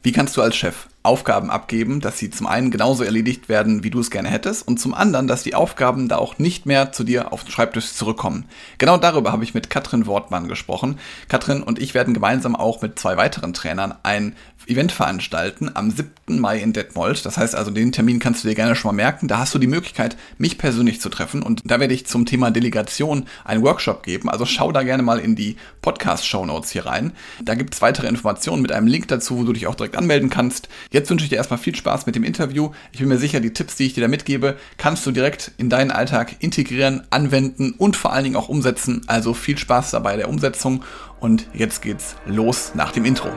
Wie kannst du als Chef Aufgaben abgeben, dass sie zum einen genauso erledigt werden, wie du es gerne hättest, und zum anderen, dass die Aufgaben da auch nicht mehr zu dir auf den Schreibtisch zurückkommen? Genau darüber habe ich mit Katrin Wortmann gesprochen. Katrin und ich werden gemeinsam auch mit 2 weiteren Trainern ein Event veranstalten am 7. Mai in Detmold. Das heißt also, den Termin kannst du dir gerne schon mal merken. Da hast du die Möglichkeit, mich persönlich zu treffen, und da werde ich zum Thema Delegation einen Workshop geben. Also schau da gerne mal in die Podcast-Shownotes hier rein. Da gibt es weitere Informationen mit einem Link dazu, wo du dich auch direkt anmelden kannst. Jetzt wünsche ich dir erstmal viel Spaß mit dem Interview. Ich bin mir sicher, die Tipps, die ich dir da mitgebe, kannst du direkt in deinen Alltag integrieren, anwenden und vor allen Dingen auch umsetzen. Also viel Spaß dabei der Umsetzung, und jetzt geht's los nach dem Intro.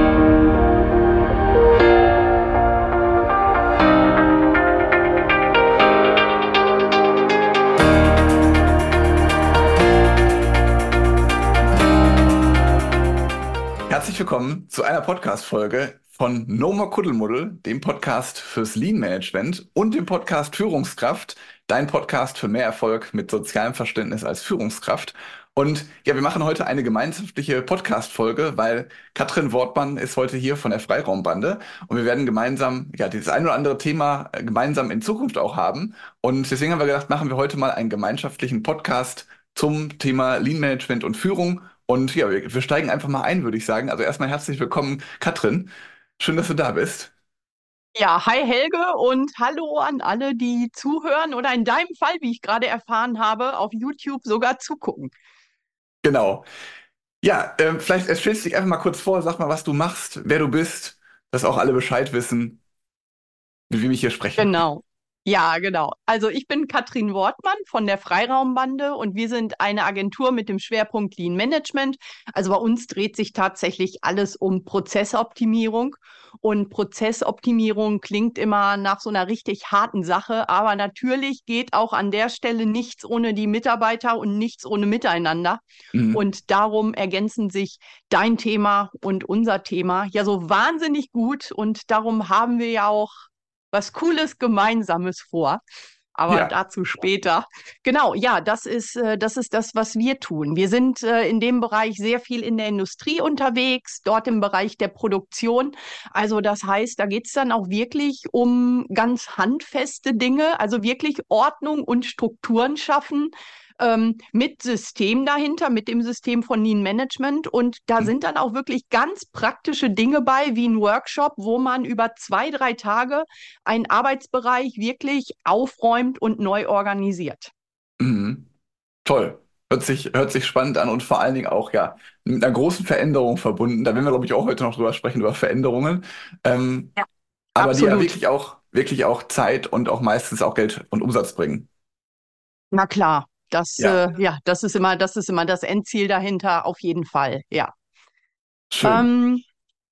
Herzlich willkommen zu einer Podcast-Folge von No More Kuddelmuddel, dem Podcast fürs Lean-Management und dem Podcast Führungskraft, dein Podcast für mehr Erfolg mit sozialem Verständnis als Führungskraft. Und ja, wir machen heute eine gemeinschaftliche Podcast-Folge, weil Katrin Wortmann ist heute hier von der Freiraumbande, und wir werden gemeinsam, ja, dieses ein oder andere Thema gemeinsam in Zukunft auch haben. Und deswegen haben wir gedacht, machen wir heute mal einen gemeinschaftlichen Podcast zum Thema Lean-Management und Führung. Und ja, wir steigen einfach mal ein, würde ich sagen. Also erstmal herzlich willkommen, Katrin. Schön, dass du da bist. Ja, hi Helge und hallo an alle, die zuhören oder in deinem Fall, wie ich gerade erfahren habe, auf YouTube sogar zugucken. Genau. Ja, vielleicht stellst du dich einfach mal kurz vor, sag mal, was du machst, wer du bist, dass auch alle Bescheid wissen, mit wem ich hier spreche. Genau. Ja, genau. Also ich bin Katrin Wortmann von der Freiraumbande und wir sind eine Agentur mit dem Schwerpunkt Lean Management. Also bei uns dreht sich tatsächlich alles um Prozessoptimierung. Und Prozessoptimierung klingt immer nach so einer richtig harten Sache, aber natürlich geht auch an der Stelle nichts ohne die Mitarbeiter und nichts ohne Miteinander. Mhm. Und darum ergänzen sich dein Thema und unser Thema ja so wahnsinnig gut. Und darum haben wir ja auch was Cooles Gemeinsames vor. Aber Ja, dazu später. Genau, ja, das ist das, was wir tun. Wir sind in dem Bereich sehr viel in der Industrie unterwegs, dort im Bereich der Produktion. Also das heißt, da geht es dann auch wirklich um ganz handfeste Dinge, also wirklich Ordnung und Strukturen schaffen, mit System dahinter, mit dem System von Lean Management. Und da sind dann auch wirklich ganz praktische Dinge bei, wie ein Workshop, wo man über 2, 3 Tage einen Arbeitsbereich wirklich aufräumt und neu organisiert. mhm. Toll. Hört sich spannend an, und vor allen Dingen auch, ja, mit einer großen Veränderung verbunden. Da werden wir, glaube ich, auch heute noch drüber sprechen, über Veränderungen. Ähm, Ja, aber die ja absolut. wirklich auch Zeit und auch meistens auch Geld und Umsatz bringen. Na klar, Ja, ja, das ist immer das Endziel dahinter, auf jeden Fall, ja. schön. Ähm,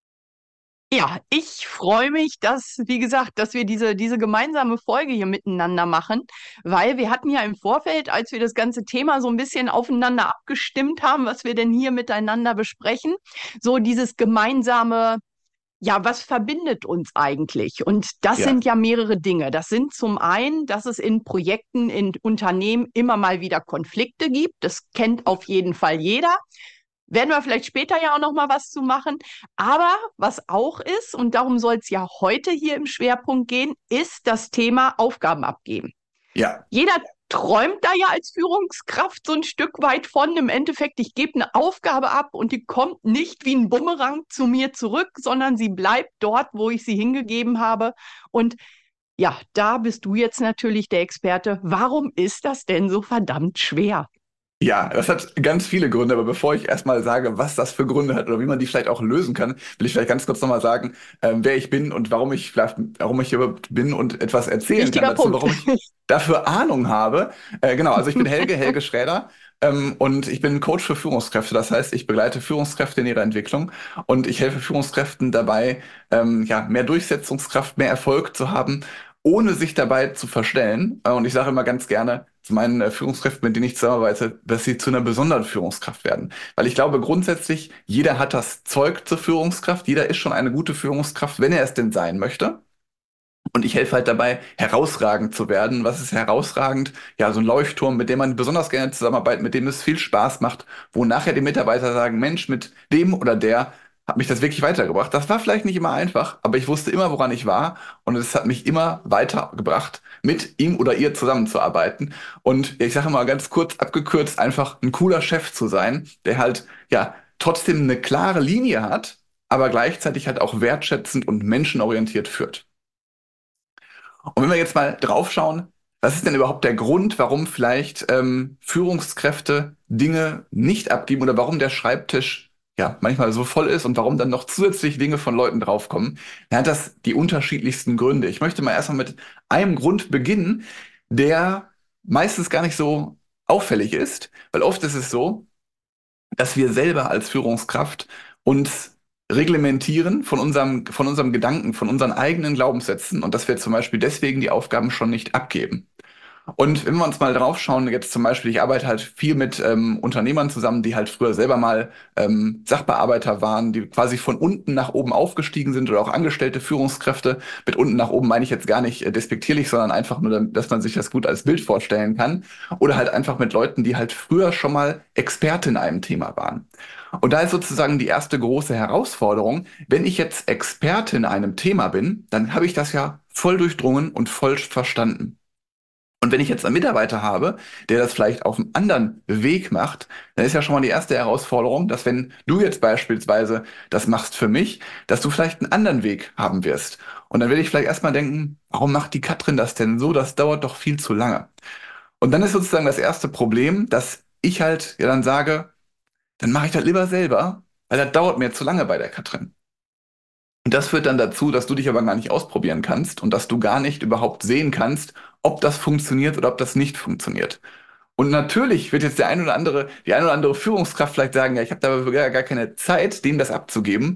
Ja, ich freue mich, wie gesagt, dass wir diese gemeinsame Folge hier miteinander machen, weil wir hatten ja im Vorfeld, als wir das ganze Thema so ein bisschen aufeinander abgestimmt haben, was wir denn hier miteinander besprechen, so dieses gemeinsame, ja, was verbindet uns eigentlich? Und das Ja. sind ja mehrere Dinge. Das sind zum einen, dass es in Projekten, in Unternehmen immer mal wieder Konflikte gibt. Das kennt auf jeden Fall jeder. Werden wir vielleicht später ja auch noch mal was zu machen. Aber was auch ist, und darum soll es ja heute hier im Schwerpunkt gehen, ist das Thema Aufgaben abgeben. Ja. Jeder träumt da ja als Führungskraft so ein Stück weit von. Im Endeffekt, ich gebe eine Aufgabe ab und die kommt nicht wie ein Bumerang zu mir zurück, sondern sie bleibt dort, wo ich sie hingegeben habe. Und ja, da bist du jetzt natürlich der Experte. Warum ist das denn so verdammt schwer? Ja, das hat ganz viele Gründe, aber bevor ich erstmal sage, was das für Gründe hat oder wie man die vielleicht auch lösen kann, will ich vielleicht ganz kurz nochmal sagen, wer ich bin und warum ich hier überhaupt bin und etwas erzählen kann Wichtiger dazu, Punkt. warum ich dafür Ahnung habe. Genau, also ich bin Helge Schräder, und ich bin Coach für Führungskräfte. Das heißt, ich begleite Führungskräfte in ihrer Entwicklung, und ich helfe Führungskräften dabei, ja, mehr Durchsetzungskraft, mehr Erfolg zu haben, ohne sich dabei zu verstellen. Und ich sage immer ganz gerne zu meinen Führungskräften, mit denen ich zusammenarbeite, dass sie zu einer besonderen Führungskraft werden. Weil ich glaube grundsätzlich, jeder hat das Zeug zur Führungskraft, jeder ist schon eine gute Führungskraft, wenn er es denn sein möchte. Und ich helfe halt dabei, herausragend zu werden. Was ist herausragend? Ja, so ein Leuchtturm, mit dem man besonders gerne zusammenarbeitet, mit dem es viel Spaß macht, wo nachher die Mitarbeiter sagen, Mensch, mit dem oder der hat mich das wirklich weitergebracht. Das war vielleicht nicht immer einfach, aber ich wusste immer, woran ich war und es hat mich immer weitergebracht, mit ihm oder ihr zusammenzuarbeiten. Und ich sage mal ganz kurz abgekürzt, einfach ein cooler Chef zu sein, der halt, ja, trotzdem eine klare Linie hat, aber gleichzeitig halt auch wertschätzend und menschenorientiert führt. Und wenn wir jetzt mal draufschauen, was ist denn überhaupt der Grund, warum vielleicht Führungskräfte Dinge nicht abgeben oder warum der Schreibtisch ja manchmal so voll ist und warum dann noch zusätzlich Dinge von Leuten draufkommen, dann hat das die unterschiedlichsten Gründe. Ich möchte mal erstmal mit einem Grund beginnen, der meistens gar nicht so auffällig ist, weil oft ist es so, dass wir selber als Führungskraft uns reglementieren von unserem Gedanken, von unseren eigenen Glaubenssätzen und dass wir zum Beispiel deswegen die Aufgaben schon nicht abgeben. Und wenn wir uns mal drauf schauen, jetzt zum Beispiel, ich arbeite halt viel mit Unternehmern zusammen, die halt früher selber mal Sachbearbeiter waren, die quasi von unten nach oben aufgestiegen sind oder auch angestellte Führungskräfte. Mit unten nach oben meine ich jetzt gar nicht despektierlich, sondern einfach nur, dass man sich das gut als Bild vorstellen kann. Oder halt einfach mit Leuten, die halt früher schon mal Experte in einem Thema waren. Und da ist sozusagen die erste große Herausforderung, wenn ich jetzt Experte in einem Thema bin, dann habe ich das ja voll durchdrungen und voll verstanden. Und wenn ich jetzt einen Mitarbeiter habe, der das vielleicht auf einem anderen Weg macht, dann ist ja schon mal die erste Herausforderung, dass wenn du jetzt beispielsweise das machst für mich, dass du vielleicht einen anderen Weg haben wirst. Und dann werde ich vielleicht erstmal denken, warum macht die Katrin das denn so? Das dauert doch viel zu lange. Und dann ist sozusagen das erste Problem, dass ich halt ja dann sage, dann mache ich das lieber selber, weil das dauert mir zu lange bei der Katrin. Und das führt dann dazu, dass du dich aber gar nicht ausprobieren kannst und dass du gar nicht überhaupt sehen kannst, ob das funktioniert oder ob das nicht funktioniert. Und natürlich wird jetzt die eine oder andere Führungskraft vielleicht sagen, ja, ich habe da gar keine Zeit, denen das abzugeben.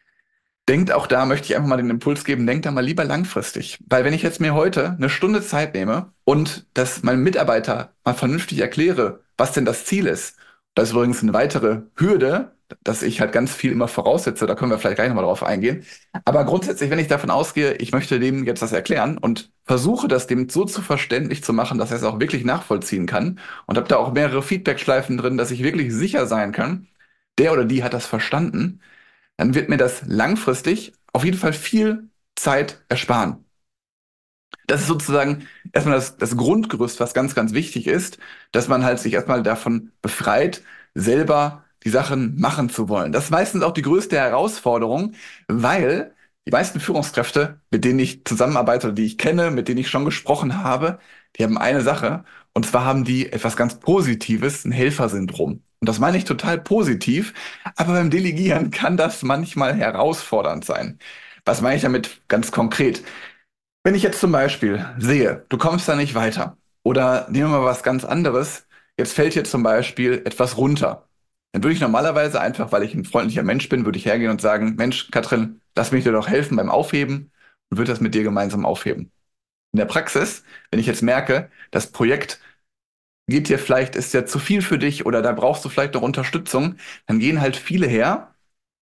Denkt auch da, möchte ich einfach mal den Impuls geben, denkt da mal lieber langfristig. Weil wenn ich jetzt mir heute eine Stunde Zeit nehme und das meinem Mitarbeiter mal vernünftig erkläre, was denn das Ziel ist, das ist übrigens eine weitere Hürde, dass ich halt ganz viel immer voraussetze, da können wir vielleicht gleich nochmal drauf eingehen. Aber grundsätzlich, wenn ich davon ausgehe, ich möchte dem jetzt das erklären und versuche das dem so zu verständlich zu machen, dass er es auch wirklich nachvollziehen kann und habe da auch mehrere Feedbackschleifen drin, dass ich wirklich sicher sein kann, der oder die hat das verstanden, dann wird mir das langfristig auf jeden Fall viel Zeit ersparen. Das ist sozusagen erstmal das Grundgerüst, was ganz, ganz wichtig ist, dass man halt sich erstmal davon befreit, selber die Sachen machen zu wollen. Das ist meistens auch die größte Herausforderung, weil die meisten Führungskräfte, mit denen ich zusammenarbeite oder die ich kenne, mit denen ich schon gesprochen habe, die haben eine Sache, und zwar haben die etwas ganz Positives, ein Helfersyndrom. Und das meine ich total positiv, aber beim Delegieren kann das manchmal herausfordernd sein. Was meine ich damit ganz konkret? Wenn ich jetzt zum Beispiel sehe, du kommst da nicht weiter, oder nehmen wir mal was ganz anderes, jetzt fällt dir zum Beispiel etwas runter, dann würde ich normalerweise einfach, weil ich ein freundlicher Mensch bin, würde ich hergehen und sagen, Mensch, Katrin, lass mich dir doch helfen beim Aufheben und würde das mit dir gemeinsam aufheben. In der Praxis, wenn ich jetzt merke, das Projekt geht dir vielleicht, ist ja zu viel für dich oder da brauchst du vielleicht noch Unterstützung, dann gehen halt viele her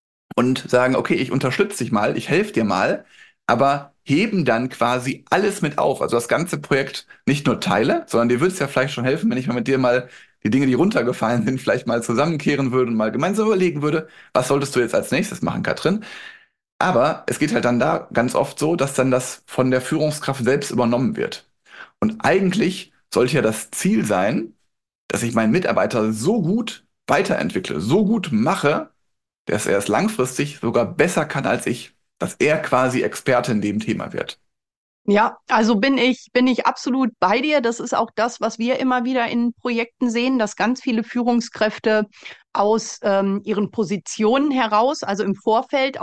und sagen, okay, ich unterstütze dich mal, ich helfe dir mal, aber heben dann quasi alles mit auf. Also das ganze Projekt nicht nur Teile, sondern dir würde es ja vielleicht schon helfen, wenn ich mal mit dir mal die Dinge, die runtergefallen sind, vielleicht mal zusammenkehren würde und mal gemeinsam überlegen würde, was solltest du jetzt als nächstes machen, Katrin? Aber es geht halt dann da ganz oft so, dass dann das von der Führungskraft selbst übernommen wird. Und eigentlich sollte ja das Ziel sein, dass ich meinen Mitarbeiter so gut weiterentwickle, so gut mache, dass er es langfristig sogar besser kann als ich, dass er quasi Experte in dem Thema wird. Ja, also bin ich absolut bei dir. Das ist auch das, was wir immer wieder in Projekten sehen, dass ganz viele Führungskräfte aus ihren Positionen heraus, also im Vorfeld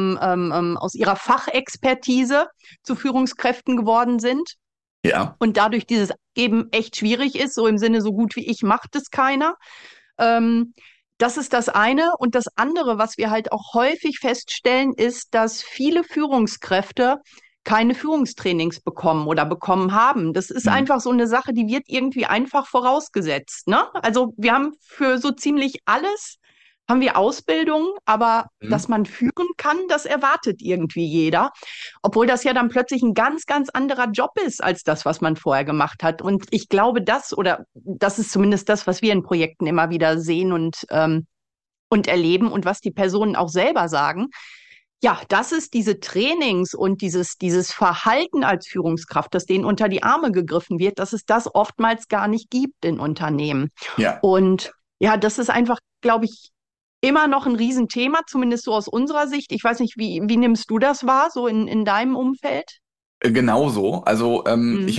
aus ihrer Fachexpertise zu Führungskräften geworden sind Ja. und dadurch dieses eben echt schwierig ist, so im Sinne, so gut wie ich macht es keiner. Ähm, Das ist das eine. Und das andere, was wir halt auch häufig feststellen, ist, dass viele Führungskräfte keine Führungstrainings bekommen oder bekommen haben. Das ist Mhm. einfach so eine Sache, die wird irgendwie einfach vorausgesetzt, ne? Also wir haben für so ziemlich alles haben wir Ausbildung, aber dass Mhm. man führen kann, das erwartet irgendwie jeder. Obwohl das ja dann plötzlich ein ganz, ganz anderer Job ist als das, was man vorher gemacht hat. Und ich glaube, das ist zumindest das, was wir in Projekten immer wieder sehen und erleben und was die Personen auch selber sagen. Ja, das ist diese Trainings und dieses Verhalten als Führungskraft, das denen unter die Arme gegriffen wird, dass es das oftmals gar nicht gibt in Unternehmen. Ja. Und ja, das ist einfach, glaube ich, immer noch ein Riesenthema, zumindest so aus unserer Sicht. Ich weiß nicht, wie nimmst du das wahr, so in deinem Umfeld? Genauso. Also Mhm.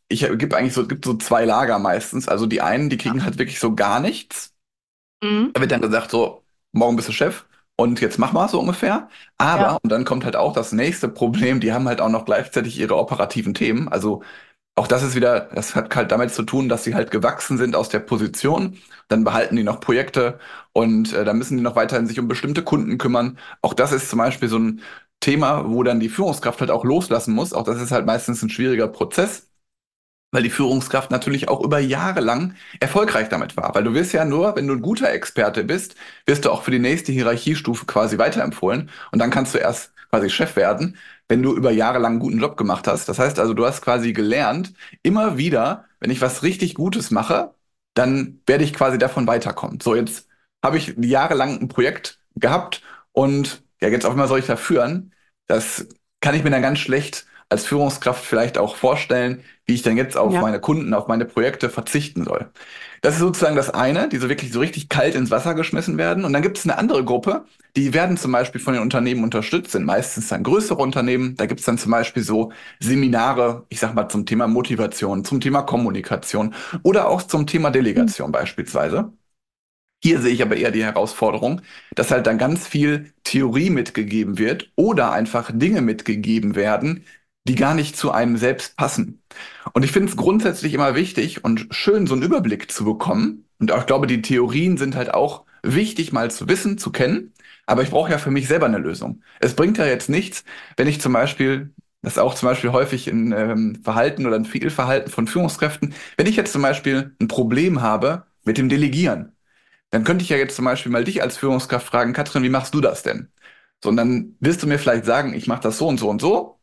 gibt so zwei Lager meistens. Also die einen, die Ja. kriegen halt wirklich so gar nichts. Mhm. Da wird dann gesagt, so, morgen bist du Chef und jetzt mach mal so ungefähr. Ja. Aber, und dann kommt halt auch das nächste Problem, die haben halt auch noch gleichzeitig ihre operativen Themen. Also auch das ist wieder, das hat halt damit zu tun, dass sie halt gewachsen sind aus der Position. Dann behalten die noch Projekte und dann müssen die noch weiterhin sich um bestimmte Kunden kümmern. Auch das ist zum Beispiel so ein Thema, wo dann die Führungskraft halt auch loslassen muss. Auch das ist halt meistens ein schwieriger Prozess, weil die Führungskraft natürlich auch über Jahre lang erfolgreich damit war. Weil du wirst ja nur, wenn du ein guter Experte bist, wirst du auch für die nächste Hierarchiestufe quasi weiterempfohlen. Und dann kannst du erst quasi Chef werden, wenn du über Jahre lang einen guten Job gemacht hast. Das heißt also, du hast quasi gelernt, immer wieder, wenn ich was richtig Gutes mache, dann werde ich quasi davon weiterkommen. So, jetzt habe ich jahrelang ein Projekt gehabt und ja, jetzt auf einmal soll ich da führen. Das kann ich mir dann ganz schlecht als Führungskraft vielleicht auch vorstellen, wie ich denn jetzt auf Ja. meine Kunden, auf meine Projekte verzichten soll. Das ist sozusagen das eine, die so wirklich so richtig kalt ins Wasser geschmissen werden. Und dann gibt es eine andere Gruppe, die werden zum Beispiel von den Unternehmen unterstützt, sind meistens dann größere Unternehmen. Da gibt es dann zum Beispiel so Seminare, ich sag mal, zum Thema Motivation, zum Thema Kommunikation oder auch zum Thema Mhm. Delegation beispielsweise. Hier sehe ich aber eher die Herausforderung, dass halt dann ganz viel Theorie mitgegeben wird oder einfach Dinge mitgegeben werden, die gar nicht zu einem selbst passen. Und ich finde es grundsätzlich immer wichtig und schön, so einen Überblick zu bekommen. Und auch, ich glaube, die Theorien sind halt auch wichtig, mal zu wissen, zu kennen. Aber ich brauche ja für mich selber eine Lösung. Es bringt ja jetzt nichts, wenn ich zum Beispiel, das ist auch zum Beispiel häufig in Verhalten oder in Fehlverhalten von Führungskräften, wenn ich jetzt zum Beispiel ein Problem habe mit dem Delegieren, dann könnte ich ja jetzt zum Beispiel mal dich als Führungskraft fragen, Katrin, wie machst du das denn? So, und dann wirst du mir vielleicht sagen, ich mache das so und so und so.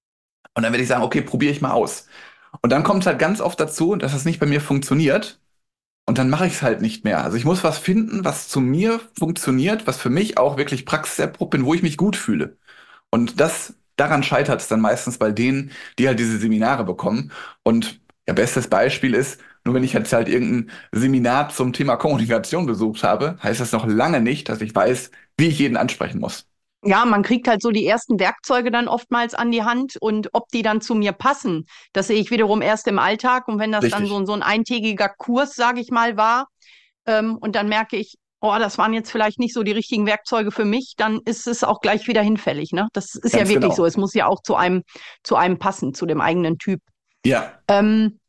Und dann werde ich sagen, okay, probiere ich mal aus. Und dann kommt es halt ganz oft dazu, dass es nicht bei mir funktioniert. Und dann mache ich es halt nicht mehr. Also ich muss was finden, was zu mir funktioniert, was für mich auch wirklich praxiserprobt bin, wo ich mich gut fühle. Und daran scheitert es dann meistens bei denen, die halt diese Seminare bekommen. Und ja, bestes Beispiel ist, nur wenn ich jetzt halt irgendein Seminar zum Thema Kommunikation besucht habe, heißt das noch lange nicht, dass ich weiß, wie ich jeden ansprechen muss. Ja, man kriegt halt so die ersten Werkzeuge dann oftmals an die Hand und ob die dann zu mir passen, das sehe ich wiederum erst im Alltag. Und wenn das dann Richtig. so ein eintägiger Kurs, sage ich mal, war, und dann merke ich, oh, das waren jetzt vielleicht nicht so die richtigen Werkzeuge für mich, dann ist es auch gleich wieder hinfällig, ne? Das ist ja Ganz wirklich so. genau. Es muss ja auch zu einem passen, zu dem eigenen Typ. Ja. Ähm,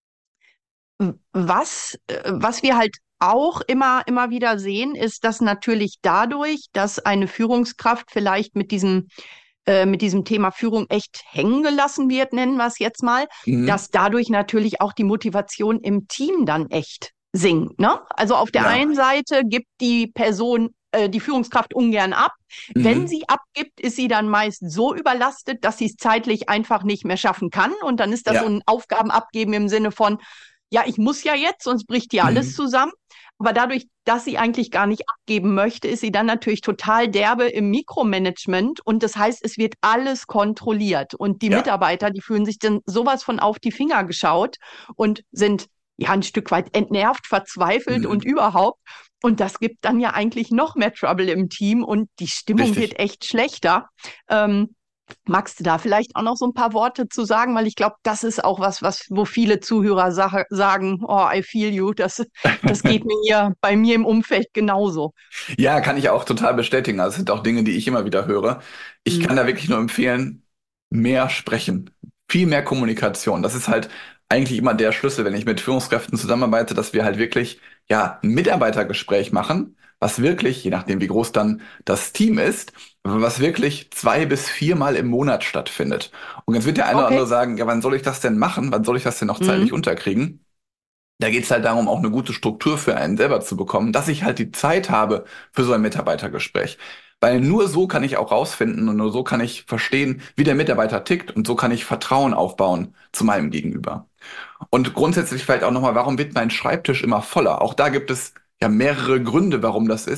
was wir halt auch immer wieder sehen, ist, dass natürlich dadurch, dass eine Führungskraft vielleicht mit diesem Thema Führung echt hängen gelassen wird, nennen wir es jetzt mal, Mhm. dass dadurch natürlich auch die Motivation im Team dann echt sinkt, ne? Also auf der Ja. einen Seite gibt die Person, die Führungskraft ungern ab. Wenn Mhm. sie abgibt, ist sie dann meist so überlastet, dass sie es zeitlich einfach nicht mehr schaffen kann. Und dann ist das so Ja. ein Aufgabenabgeben im Sinne von, ja, ich muss ja jetzt, sonst bricht hier alles Mhm. zusammen. Aber dadurch, dass sie eigentlich gar nicht abgeben möchte, ist sie dann natürlich total derbe im Mikromanagement. Und das heißt, es wird alles kontrolliert. Und die Ja. Mitarbeiter, die fühlen sich dann sowas von auf die Finger geschaut und sind ja ein Stück weit entnervt, verzweifelt und Mhm. überhaupt. Und das gibt dann ja eigentlich noch mehr Trouble im Team und die Stimmung Richtig. wird echt schlechter. Ähm, Magst du da vielleicht auch noch so ein paar Worte zu sagen? Weil ich glaube, das ist auch wo viele Zuhörer sagen, oh, I feel you, das geht mir hier bei mir im Umfeld genauso. Ja, kann ich auch total bestätigen. Also es sind auch Dinge, die ich immer wieder höre. Ich Mhm. kann da wirklich nur empfehlen, mehr sprechen, viel mehr Kommunikation. Das ist halt eigentlich immer der Schlüssel, wenn ich mit Führungskräften zusammenarbeite, dass wir halt wirklich, ja, ein Mitarbeitergespräch machen, was wirklich, je nachdem wie groß dann das Team ist, was wirklich 2 bis 4 Mal im Monat stattfindet. Und jetzt wird der eine oder Okay. andere sagen, ja, wann soll ich das denn machen? Wann soll ich das denn noch zeitlich Mhm. unterkriegen? Da geht es halt darum, auch eine gute Struktur für einen selber zu bekommen, dass ich halt die Zeit habe für so ein Mitarbeitergespräch. Weil nur so kann ich auch rausfinden und nur so kann ich verstehen, wie der Mitarbeiter tickt und so kann ich Vertrauen aufbauen zu meinem Gegenüber. Und grundsätzlich vielleicht auch nochmal, warum wird mein Schreibtisch immer voller? Auch da gibt es ja mehrere Gründe, warum das ist.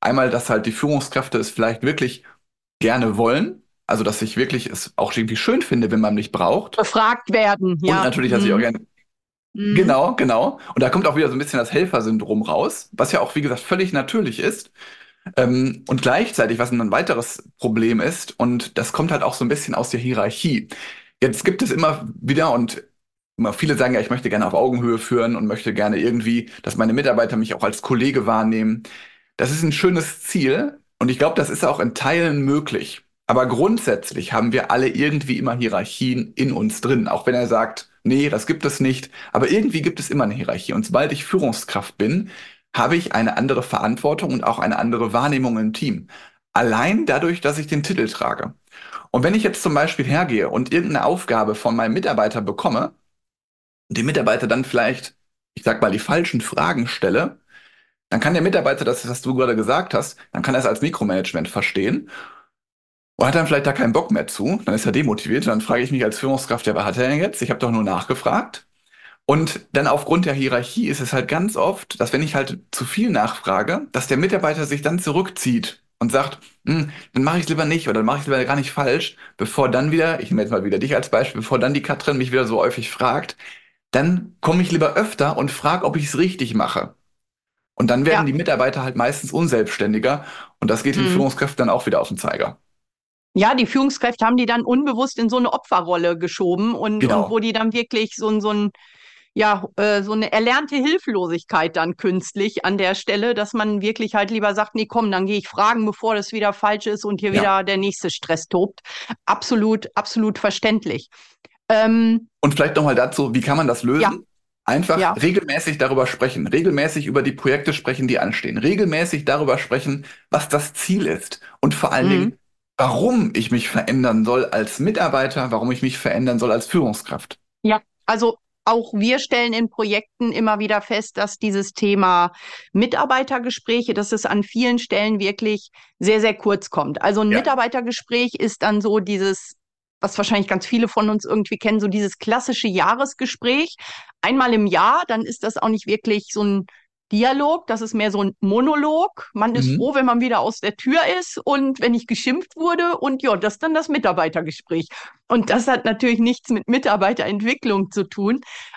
Einmal, dass halt die Führungskräfte es vielleicht wirklich gerne wollen, also dass ich wirklich es auch irgendwie schön finde, wenn man mich braucht. Befragt werden, Und ja. natürlich, dass ich auch Mhm. gerne. Mhm. Genau, genau. Und da kommt auch wieder so ein bisschen das Helfersyndrom raus, was ja auch, wie gesagt, völlig natürlich ist. Und gleichzeitig, was ein weiteres Problem ist, und das kommt halt auch so ein bisschen aus der Hierarchie. Jetzt gibt es immer wieder, und immer viele sagen ja, ich möchte gerne auf Augenhöhe führen und möchte gerne irgendwie, dass meine Mitarbeiter mich auch als Kollege wahrnehmen. Das ist ein schönes Ziel und ich glaube, das ist auch in Teilen möglich. Aber grundsätzlich haben wir alle irgendwie immer Hierarchien in uns drin, auch wenn er sagt, nee, das gibt es nicht. Aber irgendwie gibt es immer eine Hierarchie. Und sobald ich Führungskraft bin, habe ich eine andere Verantwortung und auch eine andere Wahrnehmung im Team. Allein dadurch, dass ich den Titel trage. Und wenn ich jetzt zum Beispiel hergehe und irgendeine Aufgabe von meinem Mitarbeiter bekomme und dem Mitarbeiter dann vielleicht, ich sag mal, die falschen Fragen stelle, dann kann der Mitarbeiter das, was du gerade gesagt hast, dann kann er es als Mikromanagement verstehen und hat dann vielleicht da keinen Bock mehr zu. Dann ist er demotiviert. Und dann frage ich mich als Führungskraft, ja, was hat er denn jetzt? Ich habe doch nur nachgefragt. Und dann aufgrund der Hierarchie ist es halt ganz oft, dass wenn ich halt zu viel nachfrage, dass der Mitarbeiter sich dann zurückzieht und sagt, dann mache ich es lieber nicht oder dann mache ich es lieber gar nicht falsch, bevor dann wieder, ich nehme jetzt mal wieder dich als Beispiel, bevor dann die Katrin mich wieder so häufig fragt, dann komme ich lieber öfter und frage, ob ich es richtig mache. Und dann werden Ja. die Mitarbeiter halt meistens unselbstständiger und das geht den Mhm. Führungskräften dann auch wieder auf den Zeiger. Ja, die Führungskräfte haben die dann unbewusst in so eine Opferrolle geschoben und wo Genau. die dann wirklich so eine erlernte Hilflosigkeit dann künstlich an der Stelle, dass man wirklich halt lieber sagt, nee, komm, dann gehe ich fragen, bevor das wieder falsch ist und hier Ja. wieder der nächste Stress tobt. Absolut, absolut verständlich. Ähm, Und vielleicht nochmal dazu, wie kann man das ja, lösen? Einfach ja. regelmäßig darüber sprechen, regelmäßig über die Projekte sprechen, die anstehen, regelmäßig darüber sprechen, was das Ziel ist und vor allen Mhm. Dingen, warum ich mich verändern soll als Mitarbeiter, warum ich mich verändern soll als Führungskraft. Ja, also auch wir stellen in Projekten immer wieder fest, dass dieses Thema Mitarbeitergespräche, dass es an vielen Stellen wirklich sehr, sehr kurz kommt. Also ein Ja. Mitarbeitergespräch ist dann so dieses, was wahrscheinlich ganz viele von uns irgendwie kennen, so dieses klassische Jahresgespräch. Einmal im Jahr, dann ist das auch nicht wirklich so ein Dialog, das ist mehr so ein Monolog. Man ist Mhm. froh, wenn man wieder aus der Tür ist und wenn nicht geschimpft wurde und ja, das ist dann das Mitarbeitergespräch. Und das hat natürlich nichts mit Mitarbeiterentwicklung zu tun.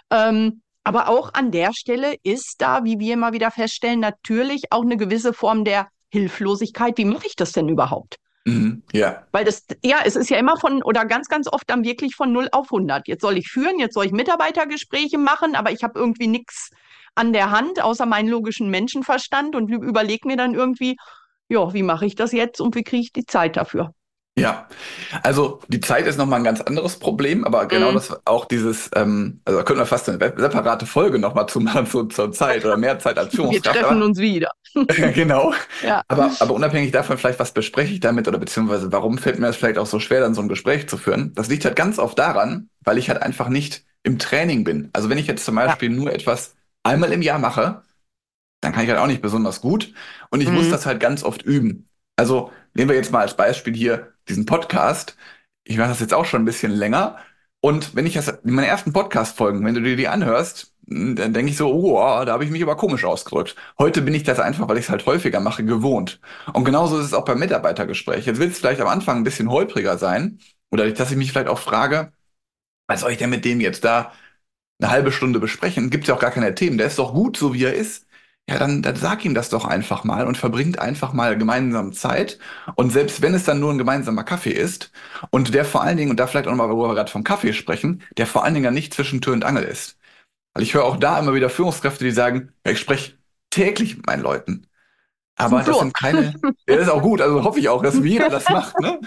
Aber auch an der Stelle ist da, wie wir immer wieder feststellen, natürlich auch eine gewisse Form der Hilflosigkeit. Wie mache ich das denn überhaupt? Mhm. Ja. Weil das, ja, es ist ja immer von, oder ganz, ganz oft dann wirklich von 0 auf 100. Jetzt soll ich führen, jetzt soll ich Mitarbeitergespräche machen, aber ich habe irgendwie nichts an der Hand, außer meinen logischen Menschenverstand und überlege mir dann irgendwie, ja, wie mache ich das jetzt und wie kriege ich die Zeit dafür? Ja, also die Zeit ist nochmal ein ganz anderes Problem, aber genau Mm. das auch dieses, also da könnten wir fast eine separate Folge nochmal zu machen zur Zeit oder mehr Zeit als Wir Führungskraft, treffen aber uns wieder. genau. Ja. Aber unabhängig davon, vielleicht, was bespreche ich damit oder beziehungsweise warum fällt mir das vielleicht auch so schwer, dann so ein Gespräch zu führen? Das liegt halt ganz oft daran, weil ich halt einfach nicht im Training bin. Also wenn ich jetzt zum Ja. Beispiel nur etwas einmal im Jahr mache, dann kann ich halt auch nicht besonders gut und ich muss Mhm. das halt ganz oft üben. Also nehmen wir jetzt mal als Beispiel hier diesen Podcast. Ich mache das jetzt auch schon ein bisschen länger und wenn ich das, meine ersten Podcast-Folgen, wenn du dir die anhörst, dann denke ich so, oh, da habe ich mich aber komisch ausgedrückt. Heute bin ich das einfach, weil ich es halt häufiger mache, gewohnt. Und genauso ist es auch beim Mitarbeitergespräch. Jetzt wird es vielleicht am Anfang ein bisschen holpriger sein oder dass ich mich vielleicht auch frage, was soll ich denn mit dem jetzt da eine halbe Stunde besprechen, gibt ja auch gar keine Themen, der ist doch gut, so wie er ist. Ja, dann sag ihm das doch einfach mal und verbringt einfach mal gemeinsam Zeit. Und selbst wenn es dann nur ein gemeinsamer Kaffee ist und der vor allen Dingen, und da vielleicht auch nochmal, wo wir gerade vom Kaffee sprechen, der vor allen Dingen dann nicht zwischen Tür und Angel ist. Weil ich höre auch da immer wieder Führungskräfte, die sagen, ja, ich spreche täglich mit meinen Leuten. Auf dem Aber das Flur. sind keine, ja, das ist auch gut, also hoffe ich auch, dass jeder das macht, ne?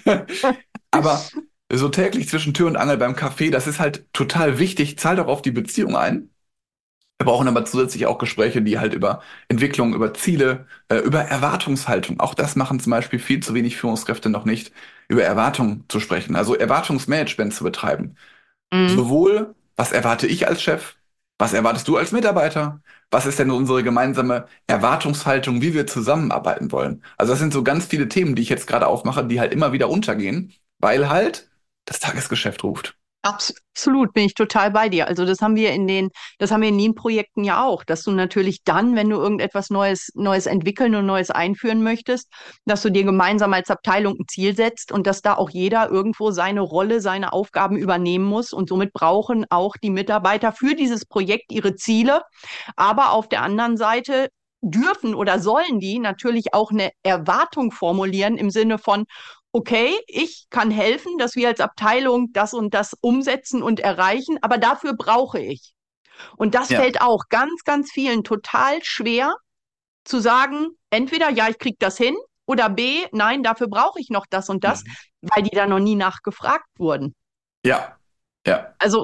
Aber so täglich zwischen Tür und Angel beim Kaffee, das ist halt total wichtig. Zahl doch auf die Beziehung ein. Wir brauchen aber zusätzlich auch Gespräche, die halt über Entwicklung, über Ziele, über Erwartungshaltung, auch das machen zum Beispiel viel zu wenig Führungskräfte noch nicht, über Erwartungen zu sprechen, also Erwartungsmanagement zu betreiben. Mhm. Sowohl, was erwarte ich als Chef, was erwartest du als Mitarbeiter, was ist denn unsere gemeinsame Erwartungshaltung, wie wir zusammenarbeiten wollen. Also das sind so ganz viele Themen, die ich jetzt gerade aufmache, die halt immer wieder untergehen, weil halt das Tagesgeschäft ruft. Absolut, bin ich total bei dir. Also das haben wir in Lean-Projekten ja auch, dass du natürlich dann, wenn du irgendetwas Neues entwickeln und Neues einführen möchtest, dass du dir gemeinsam als Abteilung ein Ziel setzt und dass da auch jeder irgendwo seine Rolle, seine Aufgaben übernehmen muss. Und somit brauchen auch die Mitarbeiter für dieses Projekt ihre Ziele. Aber auf der anderen Seite dürfen oder sollen die natürlich auch eine Erwartung formulieren im Sinne von, okay, ich kann helfen, dass wir als Abteilung das und das umsetzen und erreichen, aber dafür brauche ich. Und das Ja. fällt auch ganz, ganz vielen total schwer zu sagen, entweder ja, ich kriege das hin oder B, nein, dafür brauche ich noch das und das, Mhm. weil die da noch nie nachgefragt wurden. Ja, ja. Also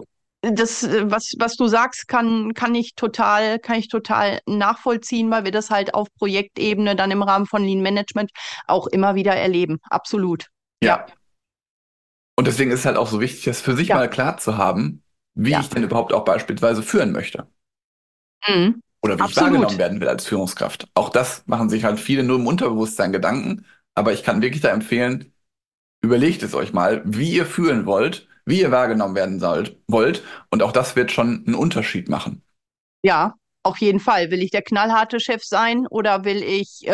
was du sagst, kann ich total nachvollziehen, weil wir das halt auf Projektebene dann im Rahmen von Lean Management auch immer wieder erleben. Absolut. Ja, Ja. Und deswegen ist es halt auch so wichtig, das für sich ja, mal klar zu haben, wie ich ja. denn überhaupt auch beispielsweise führen möchte. Mhm. Oder wie ich wahrgenommen Absolut. werden will als Führungskraft. Auch das machen sich halt viele nur im Unterbewusstsein Gedanken. Aber ich kann wirklich da empfehlen, überlegt es euch mal, wie ihr fühlen wollt, wie ihr wahrgenommen werden wollt. Und auch das wird schon einen Unterschied machen. Ja, auf jeden Fall. Will ich der knallharte Chef sein oder will ich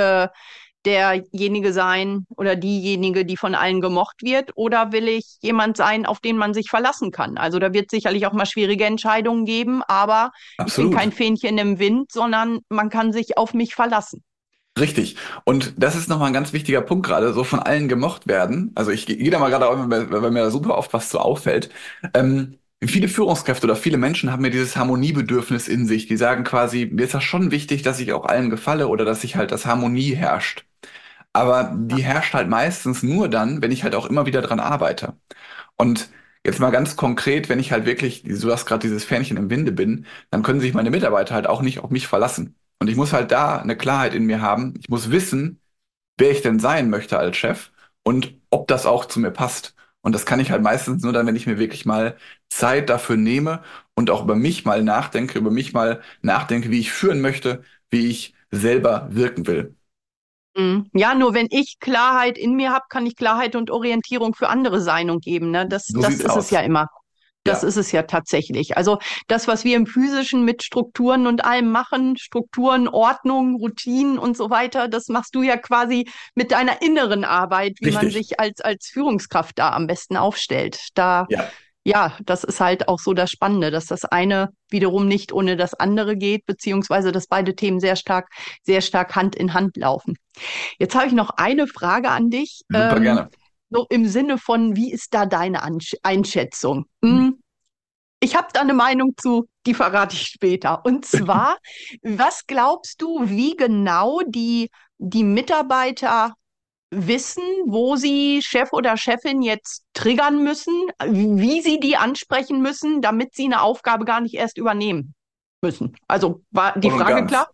derjenige sein oder diejenige, die von allen gemocht wird? Oder will ich jemand sein, auf den man sich verlassen kann? Also da wird sicherlich auch mal schwierige Entscheidungen geben, aber ich bin kein Absolut. Fähnchen im Wind, sondern man kann sich auf mich verlassen. Richtig. Und das ist nochmal ein ganz wichtiger Punkt gerade, so von allen gemocht werden. Also ich gehe da mal gerade, weil mir da super oft was so auffällt. Viele Führungskräfte oder viele Menschen haben ja dieses Harmoniebedürfnis in sich. Die sagen quasi, mir ist das schon wichtig, dass ich auch allen gefalle oder dass sich halt das Harmonie herrscht. Aber die herrscht halt meistens nur dann, wenn ich halt auch immer wieder dran arbeite. Und jetzt mal ganz konkret, wenn ich halt wirklich, du hast gerade dieses Fähnchen im Winde bin, dann können sich meine Mitarbeiter halt auch nicht auf mich verlassen. Und ich muss halt da eine Klarheit in mir haben. Ich muss wissen, wer ich denn sein möchte als Chef und ob das auch zu mir passt. Und das kann ich halt meistens nur dann, wenn ich mir wirklich mal Zeit dafür nehme und auch über mich mal nachdenke, über mich mal nachdenke, wie ich führen möchte, wie ich selber wirken will. Mhm. Ja, nur wenn ich Klarheit in mir habe, kann ich Klarheit und Orientierung für andere sein und geben. Ne? So Das sieht's ist es ja aus. immer. Das Ja, ist es ja tatsächlich. Also das, was wir im Physischen mit Strukturen und allem machen, Strukturen, Ordnung, Routinen und so weiter, das machst du ja quasi mit deiner inneren Arbeit, wie man richtig. sich als Führungskraft da am besten aufstellt. Da, Ja, ja, das ist halt auch so das Spannende, dass das eine wiederum nicht ohne das andere geht, beziehungsweise dass beide Themen sehr stark Hand in Hand laufen. Jetzt habe ich noch eine Frage an dich. super gerne. So im Sinne von, wie ist da deine Einschätzung? Ich habe da eine Meinung zu, die verrate ich später. Und zwar, was glaubst du, wie genau die Mitarbeiter wissen, wo sie Chef oder Chefin jetzt triggern müssen, wie sie die ansprechen müssen, damit sie eine Aufgabe gar nicht erst übernehmen müssen? Also war die Voll und Frage klar? ganz.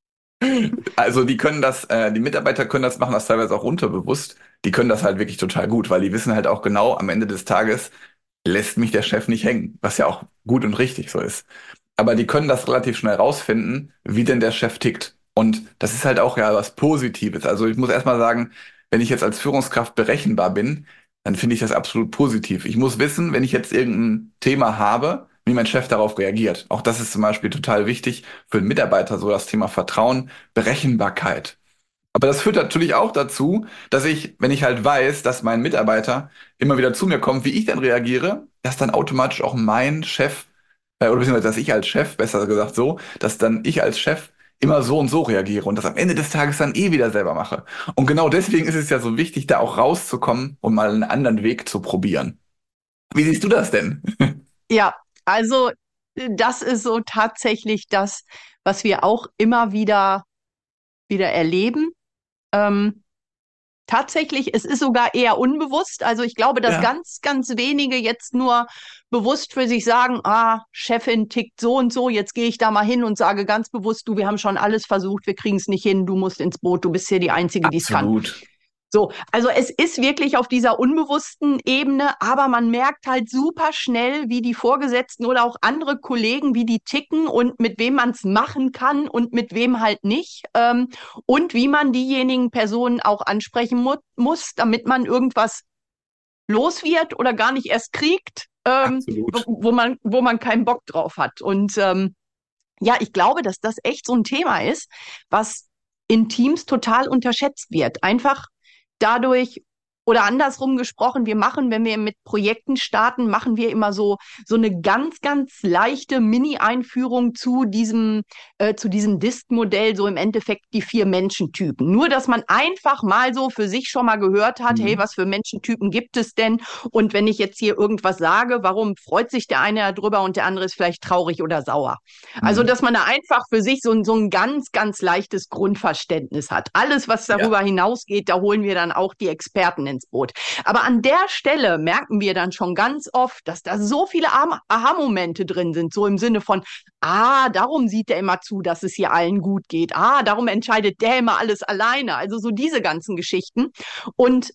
Also die können das, die Mitarbeiter können das machen, das teilweise auch unterbewusst. Die können das halt wirklich total gut, weil die wissen halt auch genau, am Ende des Tages lässt mich der Chef nicht hängen, was ja auch gut und richtig so ist. Aber die können das relativ schnell rausfinden, wie denn der Chef tickt. Und das ist halt auch ja was Positives. Also ich muss erstmal sagen, wenn ich jetzt als Führungskraft berechenbar bin, dann finde ich das absolut positiv. Ich muss wissen, wenn ich jetzt irgendein Thema habe, wie mein Chef darauf reagiert. Auch das ist zum Beispiel total wichtig für einen Mitarbeiter, so das Thema Vertrauen, Berechenbarkeit. Aber das führt natürlich auch dazu, dass ich, wenn ich halt weiß, dass mein Mitarbeiter immer wieder zu mir kommt, wie ich dann reagiere, dass dann automatisch auch mein Chef, oder beziehungsweise dass ich als Chef, besser gesagt so, dass dann ich als Chef immer so und so reagiere und das am Ende des Tages dann eh wieder selber mache. Und genau deswegen ist es ja so wichtig, da auch rauszukommen und mal einen anderen Weg zu probieren. Wie siehst du das denn? Ja, also das ist so tatsächlich das, was wir auch immer wieder erleben. Ähm, Tatsächlich, es ist sogar eher unbewusst. Also ich glaube, dass Ja, ganz wenige jetzt nur bewusst für sich sagen, ah, Chefin tickt so und so, jetzt gehe ich da mal hin und sage ganz bewusst, du, wir haben schon alles versucht, wir kriegen es nicht hin, du musst ins Boot, du bist hier die Einzige, die es kann. absolut. So, also es ist wirklich auf dieser unbewussten Ebene, aber man merkt halt super schnell, wie die Vorgesetzten oder auch andere Kollegen, wie die ticken und mit wem man es machen kann und mit wem halt nicht. Und wie man diejenigen Personen auch ansprechen muss, damit man irgendwas los wird oder gar nicht erst kriegt, Absolut. wo man keinen Bock drauf hat. Und ja, ich glaube, dass das echt so ein Thema ist, was in Teams total unterschätzt wird. Einfach dadurch oder andersrum gesprochen, wenn wir mit Projekten starten, machen wir immer so eine ganz leichte Mini-Einführung zu diesem Disk-Modell, so im Endeffekt die 4 Menschentypen. Nur, dass man einfach mal so für sich schon mal gehört hat, hey, Mhm. was für Menschentypen gibt es denn? Und wenn ich jetzt hier irgendwas sage, warum freut sich der eine darüber und der andere ist vielleicht traurig oder sauer? Also, Mhm. dass man da einfach für sich so ein ganz leichtes Grundverständnis hat. Alles, was Ja, darüber hinausgeht, da holen wir dann auch die Experten ins Boot. Aber an der Stelle merken wir dann schon ganz oft, dass da so viele Aha-Momente drin sind, so im Sinne von, darum sieht er immer zu, dass es hier allen gut geht. Darum entscheidet der immer alles alleine. Also so diese ganzen Geschichten. Und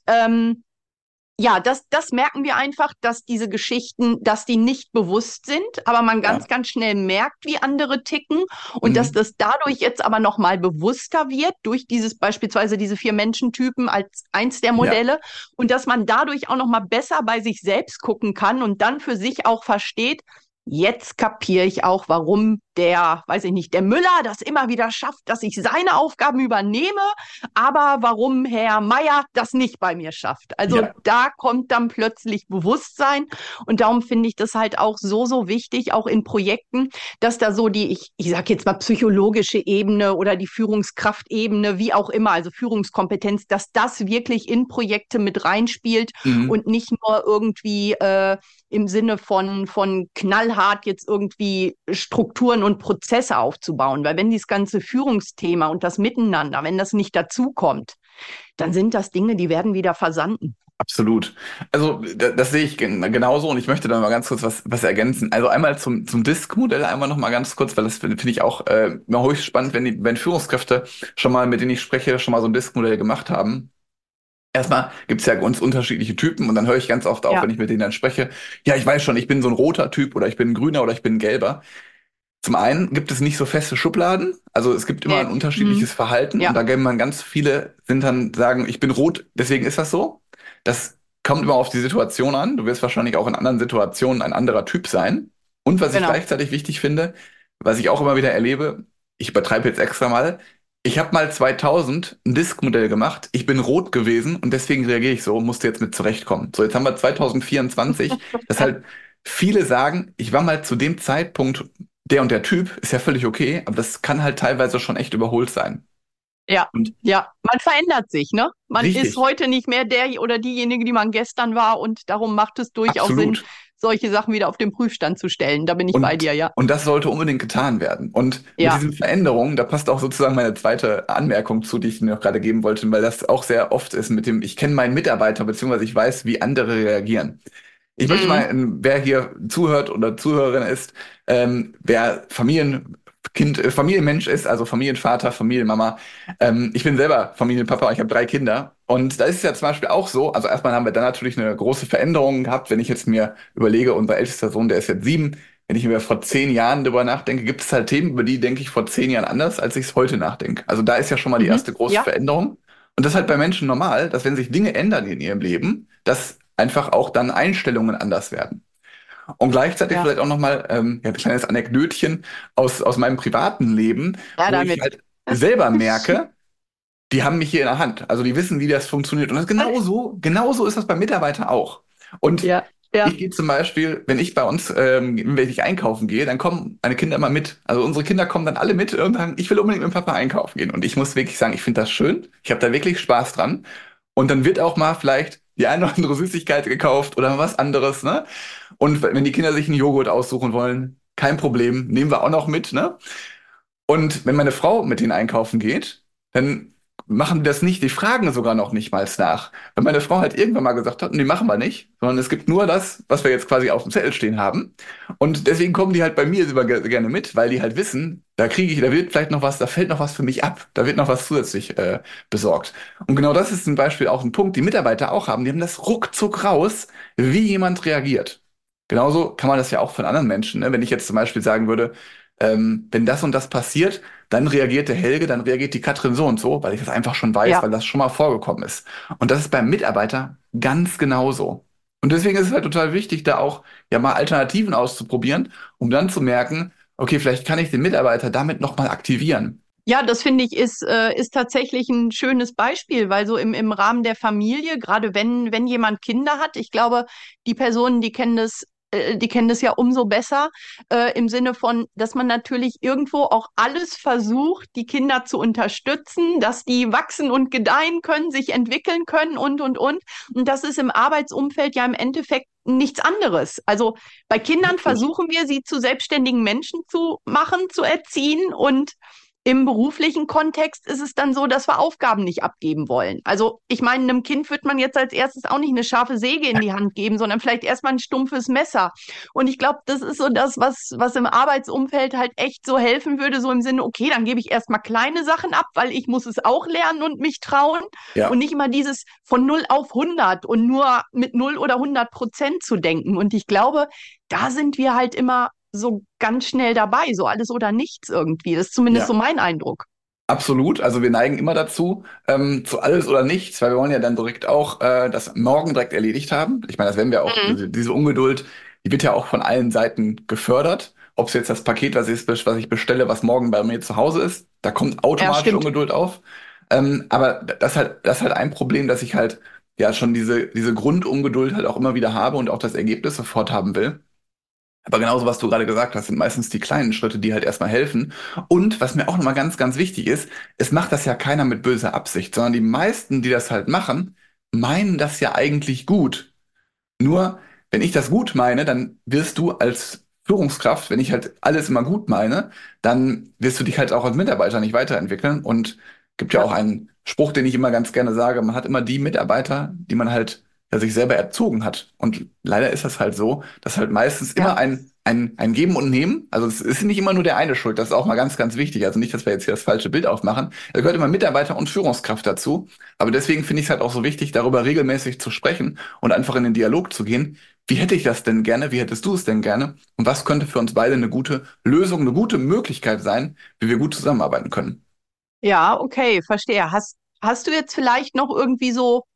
ja, das merken wir einfach, dass diese Geschichten, dass die nicht bewusst sind, aber man ja. ganz schnell merkt, wie andere ticken und dass Mhm. das dadurch jetzt aber nochmal bewusster wird, durch beispielsweise diese 4 Menschentypen als eins der Ja. Modelle und dass man dadurch auch nochmal besser bei sich selbst gucken kann und dann für sich auch versteht, jetzt kapiere ich auch, warum weiß ich nicht, der Müller das immer wieder schafft, dass ich seine Aufgaben übernehme, aber warum Herr Meier das nicht bei mir schafft. Also Ja. da kommt dann plötzlich Bewusstsein und darum finde ich das halt auch so wichtig, auch in Projekten, dass da so ich sage jetzt mal psychologische Ebene oder die Führungskraftebene, wie auch immer, also Führungskompetenz, dass das wirklich in Projekte mit reinspielt Mhm. und nicht nur irgendwie im Sinne von knallhart jetzt irgendwie Strukturen und Prozesse aufzubauen. Weil wenn dieses ganze Führungsthema und das Miteinander, wenn das nicht dazukommt, dann sind das Dinge, die werden wieder versanden. Absolut. Also das sehe ich genauso und ich möchte da mal ganz kurz was ergänzen. Also einmal zum Disk-Modell einmal noch mal ganz kurz, weil das finde ich auch immer höchst spannend, wenn Führungskräfte schon mal, mit denen ich spreche, schon mal so ein Disk-Modell gemacht haben. Erstmal gibt es ja ganz unterschiedliche Typen und dann höre ich ganz oft auch, Ja, wenn ich mit denen dann spreche, ja, ich weiß schon, ich bin so ein roter Typ oder ich bin ein grüner oder ich bin ein gelber. Zum einen gibt es nicht so feste Schubladen, also es gibt immer nee, ein unterschiedliches Verhalten und ja, da geben man ganz viele sind dann sagen, ich bin rot, deswegen ist das so. Das kommt immer auf die Situation an. Du wirst wahrscheinlich auch in anderen Situationen ein anderer Typ sein. Und was ich genau. gleichzeitig wichtig finde, was ich auch immer wieder erlebe, ich übertreibe jetzt extra mal, ich habe mal 2000 ein Disk-Modell gemacht, ich bin rot gewesen und deswegen reagiere ich so, musste jetzt mit zurechtkommen. So, jetzt haben wir 2024, dass halt viele sagen, ich war mal zu dem Zeitpunkt der und der Typ, ist ja völlig okay, aber das kann halt teilweise schon echt überholt sein. Ja, Und ja, man verändert sich, ne? Man ist richtig, heute nicht mehr der oder diejenige, die man gestern war und darum macht es durchaus Sinn, absolut. solche Sachen wieder auf den Prüfstand zu stellen. Da bin ich bei Und, dir, ja. und das sollte unbedingt getan werden. Und mit Ja. diesen Veränderungen, da passt auch sozusagen meine zweite Anmerkung zu, die ich dir noch gerade geben wollte, weil das auch sehr oft ist mit dem, ich kenne meinen Mitarbeiter, beziehungsweise ich weiß, wie andere reagieren. Ich möchte mal, Mhm. wer hier zuhört oder Zuhörerin ist, wer Familienmensch ist, also Familienvater, Familienmama. Ich bin selber Familienpapa, ich habe 3 Kinder. Und da ist es ja zum Beispiel auch so, also erstmal haben wir da natürlich eine große Veränderung gehabt, wenn ich jetzt mir überlege, unser ältester Sohn, der ist jetzt 7, wenn ich mir vor 10 Jahren darüber nachdenke, gibt es halt Themen, über die denke ich vor 10 Jahren anders, als ich es heute nachdenke. Also da ist ja schon mal die Mhm. erste große Ja, Veränderung. Und das ist halt bei Menschen normal, dass wenn sich Dinge ändern in ihrem Leben, dass einfach auch dann Einstellungen anders werden. Und gleichzeitig ja. vielleicht auch nochmal ja, ein kleines Anekdötchen aus meinem privaten Leben, Ja, wo ich damit. halt selber merke, die haben mich hier in der Hand. Also die wissen, wie das funktioniert. Und das genauso ist das beim Mitarbeiter auch. Und Ja, ja. ich gehe zum Beispiel, wenn ich bei uns, wenn ich einkaufen gehe, dann kommen meine Kinder immer mit. Also unsere Kinder kommen dann alle mit und sagen, ich will unbedingt mit dem Papa einkaufen gehen. Und ich muss wirklich sagen, ich finde das schön. Ich habe da wirklich Spaß dran. Und dann wird auch mal vielleicht die eine oder andere Süßigkeit gekauft oder was anderes, ne? Und wenn die Kinder sich einen Joghurt aussuchen wollen, kein Problem, nehmen wir auch noch mit, ne? Und wenn meine Frau mit denen einkaufen geht, dann machen die das nicht, die fragen sogar noch nicht mal nach. Weil meine Frau halt irgendwann mal gesagt hat, nee, machen wir nicht, sondern es gibt nur das, was wir jetzt quasi auf dem Zettel stehen haben. Und deswegen kommen die halt bei mir super gerne mit, weil die halt wissen, da wird vielleicht noch was, da fällt noch was für mich ab, da wird noch was zusätzlich besorgt. Und genau das ist zum Beispiel auch ein Punkt, die Mitarbeiter auch haben, die haben das ruckzuck raus, wie jemand reagiert. Genauso kann man das ja auch von anderen Menschen, ne? Wenn ich jetzt zum Beispiel sagen würde, wenn das und das passiert, dann reagiert der Helge, dann reagiert die Katrin so und so, weil ich das einfach schon weiß, Ja. weil das schon mal vorgekommen ist. Und das ist beim Mitarbeiter ganz genauso. Und deswegen ist es halt total wichtig, da auch ja mal Alternativen auszuprobieren, um dann zu merken, okay, vielleicht kann ich den Mitarbeiter damit nochmal aktivieren. Ja, das finde ich ist tatsächlich ein schönes Beispiel, weil so im Rahmen der Familie, gerade wenn jemand Kinder hat, ich glaube, die Personen, die kennen das ja umso besser, im Sinne von, dass man natürlich irgendwo auch alles versucht, die Kinder zu unterstützen, dass die wachsen und gedeihen können, sich entwickeln können und. Und das ist im Arbeitsumfeld ja im Endeffekt nichts anderes. Also bei Kindern Richtig. versuchen wir, sie zu selbstständigen Menschen zu machen, zu erziehen und im beruflichen Kontext ist es dann so, dass wir Aufgaben nicht abgeben wollen. Also ich meine, einem Kind wird man jetzt als erstes auch nicht eine scharfe Säge in die Hand geben, sondern vielleicht erstmal ein stumpfes Messer. Und ich glaube, das ist so das, was im Arbeitsumfeld halt echt so helfen würde, so im Sinne, okay, dann gebe ich erstmal kleine Sachen ab, weil ich muss es auch lernen und mich trauen und Ja. nicht immer dieses von 0 auf 100 und nur mit 0 oder 100% zu denken. Und ich glaube, da sind wir halt immer so ganz schnell dabei, so alles oder nichts irgendwie. Das ist zumindest so Ja. mein Eindruck. Absolut, also wir neigen immer dazu, zu alles oder nichts, weil wir wollen ja dann direkt auch das morgen direkt erledigt haben. Ich meine, das werden wir auch, Mhm. diese Ungeduld, die wird ja auch von allen Seiten gefördert. Ob es jetzt das Paket, was ich bestelle, was morgen bei mir zu Hause ist, da kommt Ja, automatisch stimmt. Ungeduld auf. Aber das ist halt ein Problem, dass ich halt ja schon diese Grundungeduld halt auch immer wieder habe und auch das Ergebnis sofort haben will. Aber genauso, was du gerade gesagt hast, sind meistens die kleinen Schritte, die halt erstmal helfen. Und was mir auch nochmal ganz, ganz wichtig ist, es macht das ja keiner mit böser Absicht, sondern die meisten, die das halt machen, meinen das ja eigentlich gut. Nur, wenn ich das gut meine, dann wirst du als Führungskraft, wenn ich halt alles immer gut meine, dann wirst du dich halt auch als Mitarbeiter nicht weiterentwickeln. Und gibt ja auch Ja, einen Spruch, den ich immer ganz gerne sage, man hat immer die Mitarbeiter, die man halt ja, sich selber erzogen hat. Und leider ist das halt so, dass halt meistens immer ja. ein Geben und Nehmen, also es ist nicht immer nur der eine schuld, das ist auch mal ganz, ganz wichtig. Also nicht, dass wir jetzt hier das falsche Bild aufmachen. Da gehört immer Mitarbeiter und Führungskraft dazu. Aber deswegen finde ich es halt auch so wichtig, darüber regelmäßig zu sprechen und einfach in den Dialog zu gehen. Wie hätte ich das denn gerne? Wie hättest du es denn gerne? Und was könnte für uns beide eine gute Lösung, eine gute Möglichkeit sein, wie wir gut zusammenarbeiten können? Ja, okay, verstehe. Hast du jetzt vielleicht noch irgendwie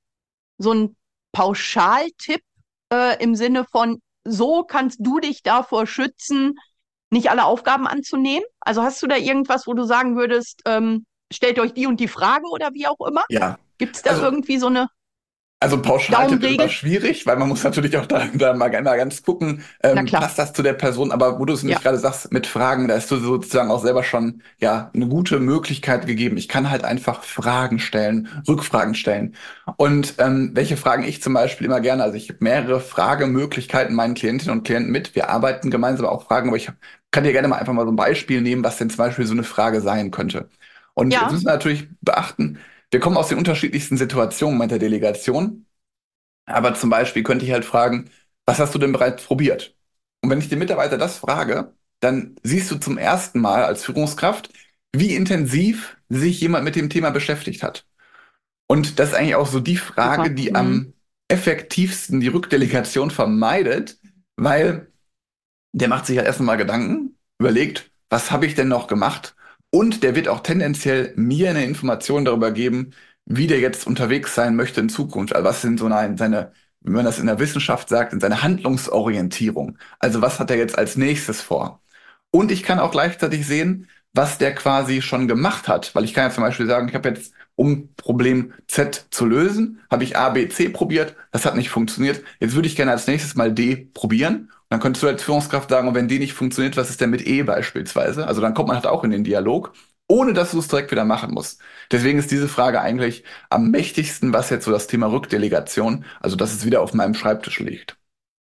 so einen Pauschaltipp im Sinne von, so kannst du dich davor schützen, nicht alle Aufgaben anzunehmen? Also hast du da irgendwas, wo du sagen würdest, stellt euch die und die Frage oder wie auch immer? Ja, Gibt es da also irgendwie so eine Also Pauschaltipp ist immer Daumenregel? schwierig, weil man muss natürlich auch da mal ganz gucken, Na klar, passt das zu der Person, aber wo du es ja. nämlich gerade sagst, mit Fragen, da ist du sozusagen auch selber schon ja eine gute Möglichkeit gegeben. Ich kann halt einfach Fragen stellen, Rückfragen stellen. Und welche Fragen ich zum Beispiel immer gerne, also ich gebe mehrere Fragemöglichkeiten meinen Klientinnen und Klienten mit. Wir arbeiten gemeinsam auch Fragen, aber ich kann dir gerne mal einfach mal so ein Beispiel nehmen, was denn zum Beispiel so eine Frage sein könnte. Und jetzt Ja, müssen wir natürlich beachten, wir kommen aus den unterschiedlichsten Situationen mit der Delegation. Aber zum Beispiel könnte ich halt fragen, was hast du denn bereits probiert? Und wenn ich den Mitarbeiter das frage, dann siehst du zum ersten Mal als Führungskraft, wie intensiv sich jemand mit dem Thema beschäftigt hat. Und das ist eigentlich auch so die super. Frage, die Mhm. am effektivsten die Rückdelegation vermeidet, weil der macht sich halt erst mal Gedanken, überlegt, was habe ich denn noch gemacht? Und der wird auch tendenziell mir eine Information darüber geben, wie der jetzt unterwegs sein möchte in Zukunft. Also was sind so seine, wie man das in der Wissenschaft sagt, in seine Handlungsorientierung. Also was hat er jetzt als nächstes vor? Und ich kann auch gleichzeitig sehen, was der quasi schon gemacht hat. Weil ich kann ja zum Beispiel sagen, ich habe jetzt, um Problem Z zu lösen, habe ich A, B, C probiert, das hat nicht funktioniert. Jetzt würde ich gerne als nächstes mal D probieren. Und dann könntest du als Führungskraft sagen, und wenn D nicht funktioniert, was ist denn mit E beispielsweise? Also dann kommt man halt auch in den Dialog, ohne dass du es direkt wieder machen musst. Deswegen ist diese Frage eigentlich am mächtigsten, was jetzt so das Thema Rückdelegation, also dass es wieder auf meinem Schreibtisch liegt.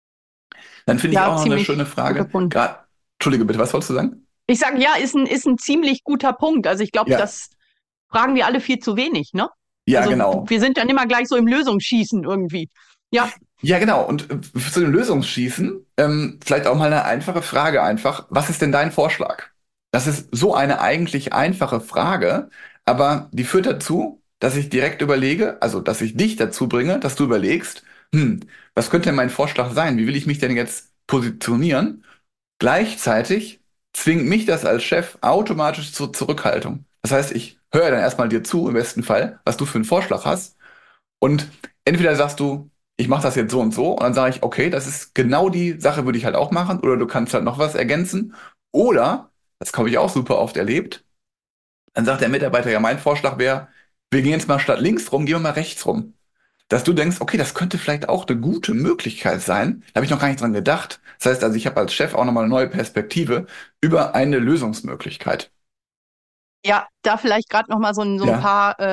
Dann finde ich Ja, auch noch eine schöne ziemlich guter Frage. Punkt. Gerade, Entschuldige bitte, was wolltest du sagen? Ich sage, ja, ist ein ziemlich guter Punkt. Also ich glaube, Ja, das fragen wir alle viel zu wenig, ne? ja, Also genau. wir sind dann immer gleich so im Lösungsschießen irgendwie. Ja, Ja, genau. Und zu dem Lösungsschießen, vielleicht auch mal eine einfache Frage einfach. Was ist denn dein Vorschlag? Das ist so eine eigentlich einfache Frage, aber die führt dazu, dass ich direkt überlege, also dass ich dich dazu bringe, dass du überlegst, was könnte denn mein Vorschlag sein? Wie will ich mich denn jetzt positionieren? Gleichzeitig zwingt mich das als Chef automatisch zur Zurückhaltung. Das heißt, ich höre dann erstmal dir zu, im besten Fall, was du für einen Vorschlag hast. Und entweder sagst du, ich mache das jetzt so und dann sage ich, okay, das ist genau die Sache, würde ich halt auch machen, oder du kannst halt noch was ergänzen. Oder, das habe ich auch super oft erlebt, dann sagt der Mitarbeiter, ja, mein Vorschlag wäre, wir gehen jetzt mal statt links rum, gehen wir mal rechts rum. Dass du denkst, okay, das könnte vielleicht auch eine gute Möglichkeit sein. Da habe ich noch gar nicht dran gedacht. Das heißt also, ich habe als Chef auch nochmal eine neue Perspektive über eine Lösungsmöglichkeit. Ja, da vielleicht gerade noch mal Ja,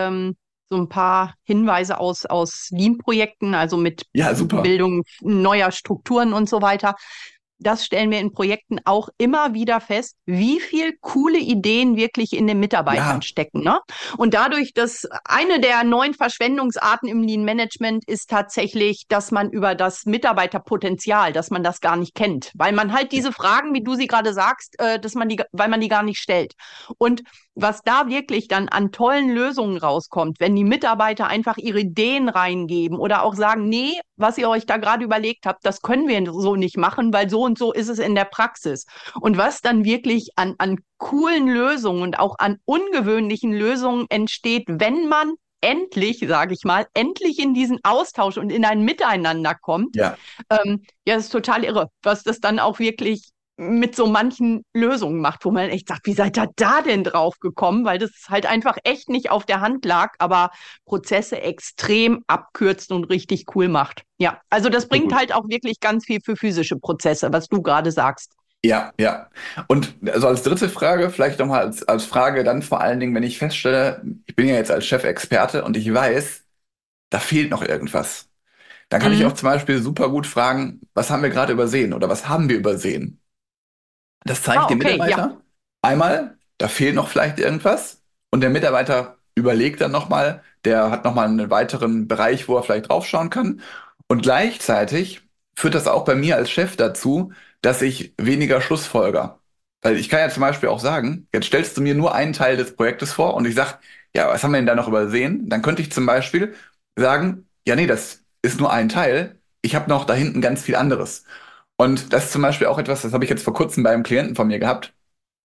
so ein paar Hinweise aus Lean-Projekten, also mit ja, super. Bildung neuer Strukturen und so weiter. Das stellen wir in Projekten auch immer wieder fest, wie viel coole Ideen wirklich in den Mitarbeitern Ja, stecken, ne? Und dadurch, dass eine der neuen Verschwendungsarten im Lean Management ist tatsächlich, dass man über das Mitarbeiterpotenzial, dass man das gar nicht kennt, weil man halt diese Fragen, wie du sie gerade sagst, weil man die gar nicht stellt. Und was da wirklich dann an tollen Lösungen rauskommt, wenn die Mitarbeiter einfach ihre Ideen reingeben oder auch sagen, nee, was ihr euch da gerade überlegt habt, das können wir so nicht machen, weil so und so ist es in der Praxis. Und was dann wirklich an coolen Lösungen und auch an ungewöhnlichen Lösungen entsteht, wenn man endlich, sage ich mal, endlich in diesen Austausch und in ein Miteinander kommt. ja. Ja, das ist total irre, was das dann auch wirklich mit so manchen Lösungen macht, wo man echt sagt, wie seid ihr da denn drauf gekommen? Weil das halt einfach echt nicht auf der Hand lag, aber Prozesse extrem abkürzt und richtig cool macht. Ja, also das So bringt gut. halt auch wirklich ganz viel für physische Prozesse, was du gerade sagst. Ja, ja. Und also als dritte Frage, vielleicht nochmal als Frage dann vor allen Dingen, wenn ich feststelle, ich bin ja jetzt als Chef Experte und ich weiß, da fehlt noch irgendwas. Dann kann ich auch Mhm. zum Beispiel super gut fragen, was haben wir gerade übersehen oder was haben wir übersehen? Das zeige ich Ah, dem okay, ja. Mitarbeiter. Einmal, da fehlt noch vielleicht irgendwas. Und der Mitarbeiter überlegt dann nochmal, der hat nochmal einen weiteren Bereich, wo er vielleicht draufschauen kann. Und gleichzeitig führt das auch bei mir als Chef dazu, dass ich weniger Schlussfolger. Weil ich kann ja zum Beispiel auch sagen, jetzt stellst du mir nur einen Teil des Projektes vor und ich sag, ja, was haben wir denn da noch übersehen? Dann könnte ich zum Beispiel sagen, ja, nee, das ist nur ein Teil. Ich habe noch da hinten ganz viel anderes. Und das ist zum Beispiel auch etwas, das habe ich jetzt vor kurzem bei einem Klienten von mir gehabt.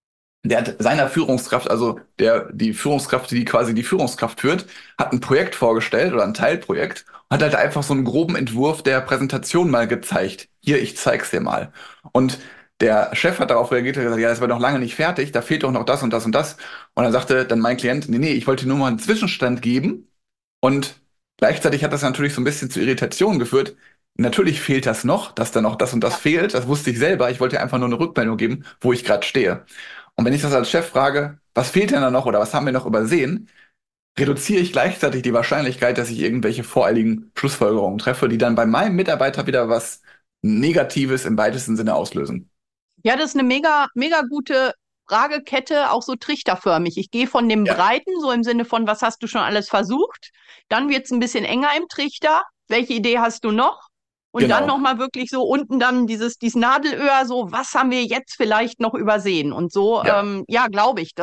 Der hat seiner Führungskraft, also die Führungskraft, die quasi die Führungskraft führt, hat ein Projekt vorgestellt oder ein Teilprojekt und hat halt einfach so einen groben Entwurf der Präsentation mal gezeigt. Hier, ich zeig's dir mal. Und der Chef hat darauf reagiert und gesagt, ja, das war noch lange nicht fertig, da fehlt doch noch das und das und das. Und dann sagte dann mein Klient, nee, nee, ich wollte nur mal einen Zwischenstand geben, und gleichzeitig hat das natürlich so ein bisschen zu Irritationen geführt. Natürlich fehlt das noch, dass da noch das und das Ja. fehlt. Das wusste ich selber. Ich wollte einfach nur eine Rückmeldung geben, wo ich gerade stehe. Und wenn ich das als Chef frage, was fehlt denn da noch oder was haben wir noch übersehen, reduziere ich gleichzeitig die Wahrscheinlichkeit, dass ich irgendwelche voreiligen Schlussfolgerungen treffe, die dann bei meinem Mitarbeiter wieder was Negatives im weitesten Sinne auslösen. Ja, das ist eine mega gute Fragekette, auch so trichterförmig. Ich gehe von dem Ja, Breiten, so im Sinne von, was hast du schon alles versucht? Dann wird es ein bisschen enger im Trichter. Welche Idee hast du noch? Und dann genau. nochmal wirklich so unten dann dieses Nadelöhr, so, was haben wir jetzt vielleicht noch übersehen? Und so, Ja, ja, glaube ich,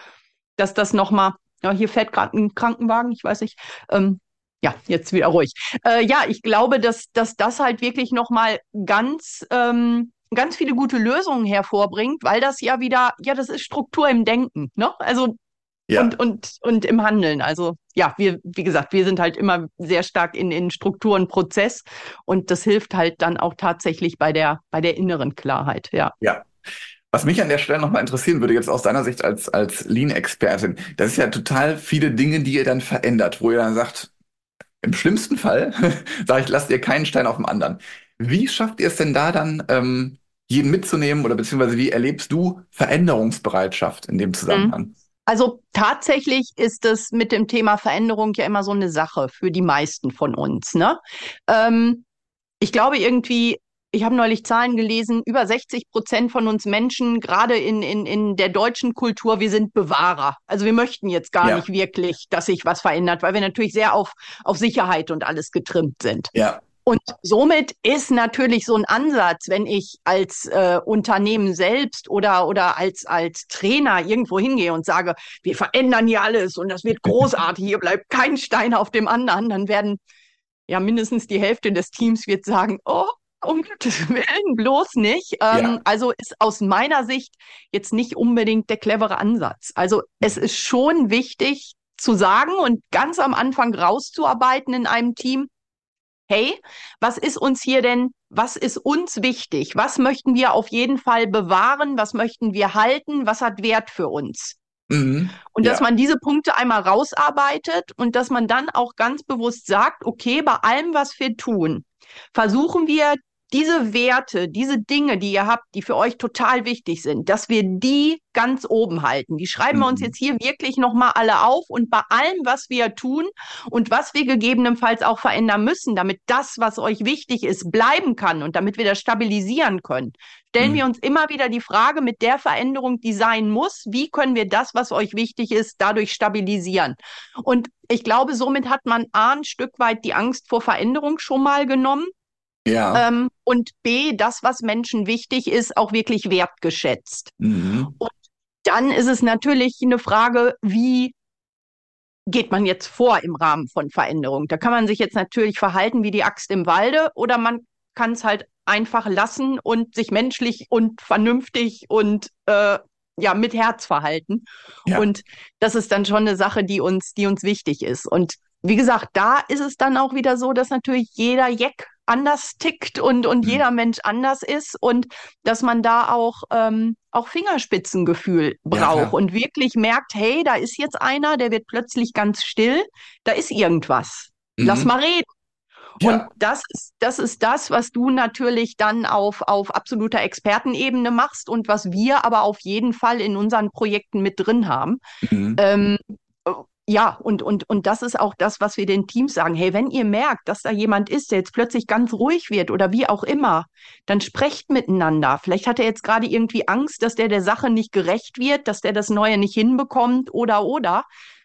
dass das nochmal, ja, hier fährt gerade ein Krankenwagen, ich weiß nicht. Ja, jetzt wieder ruhig. Ja, ich glaube, dass das halt wirklich nochmal ganz viele gute Lösungen hervorbringt, weil das ja wieder, ja, das ist Struktur im Denken, ne? Also ja. und im Handeln. Also ja, wie gesagt, wir sind halt immer sehr stark in Struktur und Prozess und das hilft halt dann auch tatsächlich bei der inneren Klarheit, ja. Ja. Was mich an der Stelle nochmal interessieren würde, jetzt aus deiner Sicht als Lean-Expertin, das ist ja total viele Dinge, die ihr dann verändert, wo ihr dann sagt, im schlimmsten Fall, sage ich, lasst ihr keinen Stein auf dem anderen. Wie schafft ihr es denn da dann, jeden mitzunehmen oder beziehungsweise wie erlebst du Veränderungsbereitschaft in dem Mhm. Zusammenhang? Also tatsächlich ist es mit dem Thema Veränderung ja immer so eine Sache für die meisten von uns, ne? Ähm, Ich glaube irgendwie, ich habe neulich Zahlen gelesen, über 60% von uns Menschen, gerade in der deutschen Kultur, wir sind Bewahrer. Also wir möchten jetzt gar nicht Ja, wirklich, dass sich was verändert, weil wir natürlich sehr auf Sicherheit und alles getrimmt sind. ja, Und somit ist natürlich so ein Ansatz, wenn ich als Unternehmen selbst oder als Trainer irgendwo hingehe und sage, wir verändern hier alles und das wird großartig, hier bleibt kein Stein auf dem anderen, dann werden ja mindestens die Hälfte des Teams wird sagen, oh, um Gottes Willen, bloß nicht. ja, Also ist aus meiner Sicht jetzt nicht unbedingt der clevere Ansatz. Also es ist schon wichtig zu sagen und ganz am Anfang rauszuarbeiten in einem Team, hey, was ist uns wichtig? Was möchten wir auf jeden Fall bewahren? Was möchten wir halten? Was hat Wert für uns? Mhm. Und dass Ja. man diese Punkte einmal rausarbeitet und dass man dann auch ganz bewusst sagt, okay, bei allem, was wir tun, versuchen wir diese Werte, diese Dinge, die ihr habt, die für euch total wichtig sind, dass wir die ganz oben halten. Die schreiben wir uns Mhm. jetzt hier wirklich nochmal alle auf und bei allem, was wir tun und was wir gegebenenfalls auch verändern müssen, damit das, was euch wichtig ist, bleiben kann und damit wir das stabilisieren können, stellen wir Mhm. uns immer wieder die Frage mit der Veränderung, die sein muss, wie können wir das, was euch wichtig ist, dadurch stabilisieren? Und ich glaube, somit hat man A, ein Stück weit die Angst vor Veränderung schon mal genommen, Ja. und B, das, was Menschen wichtig ist, auch wirklich wertgeschätzt. Mhm. Und dann ist es natürlich eine Frage, wie geht man jetzt vor im Rahmen von Veränderung? Da kann man sich jetzt natürlich verhalten wie die Axt im Walde oder man kann es halt einfach lassen und sich menschlich und vernünftig und ja, mit Herz verhalten. Ja. Und das ist dann schon eine Sache, die uns wichtig ist. Und wie gesagt, da ist es dann auch wieder so, dass natürlich jeder Jack anders tickt und Mhm. jeder Mensch anders ist und dass man da auch Fingerspitzengefühl Ja, braucht klar. und wirklich merkt, hey, da ist jetzt einer, der wird plötzlich ganz still, da ist irgendwas. Lass Mhm. mal reden. Und Ja. das ist das, was du natürlich dann auf absoluter Expertenebene machst und was wir aber auf jeden Fall in unseren Projekten mit drin haben. Mhm. Ähm, ja, und das ist auch das, was wir den Teams sagen. Hey, wenn ihr merkt, dass da jemand ist, der jetzt plötzlich ganz ruhig wird oder wie auch immer, dann sprecht miteinander. Vielleicht hat er jetzt gerade irgendwie Angst, dass der Sache nicht gerecht wird, dass der das Neue nicht hinbekommt oder.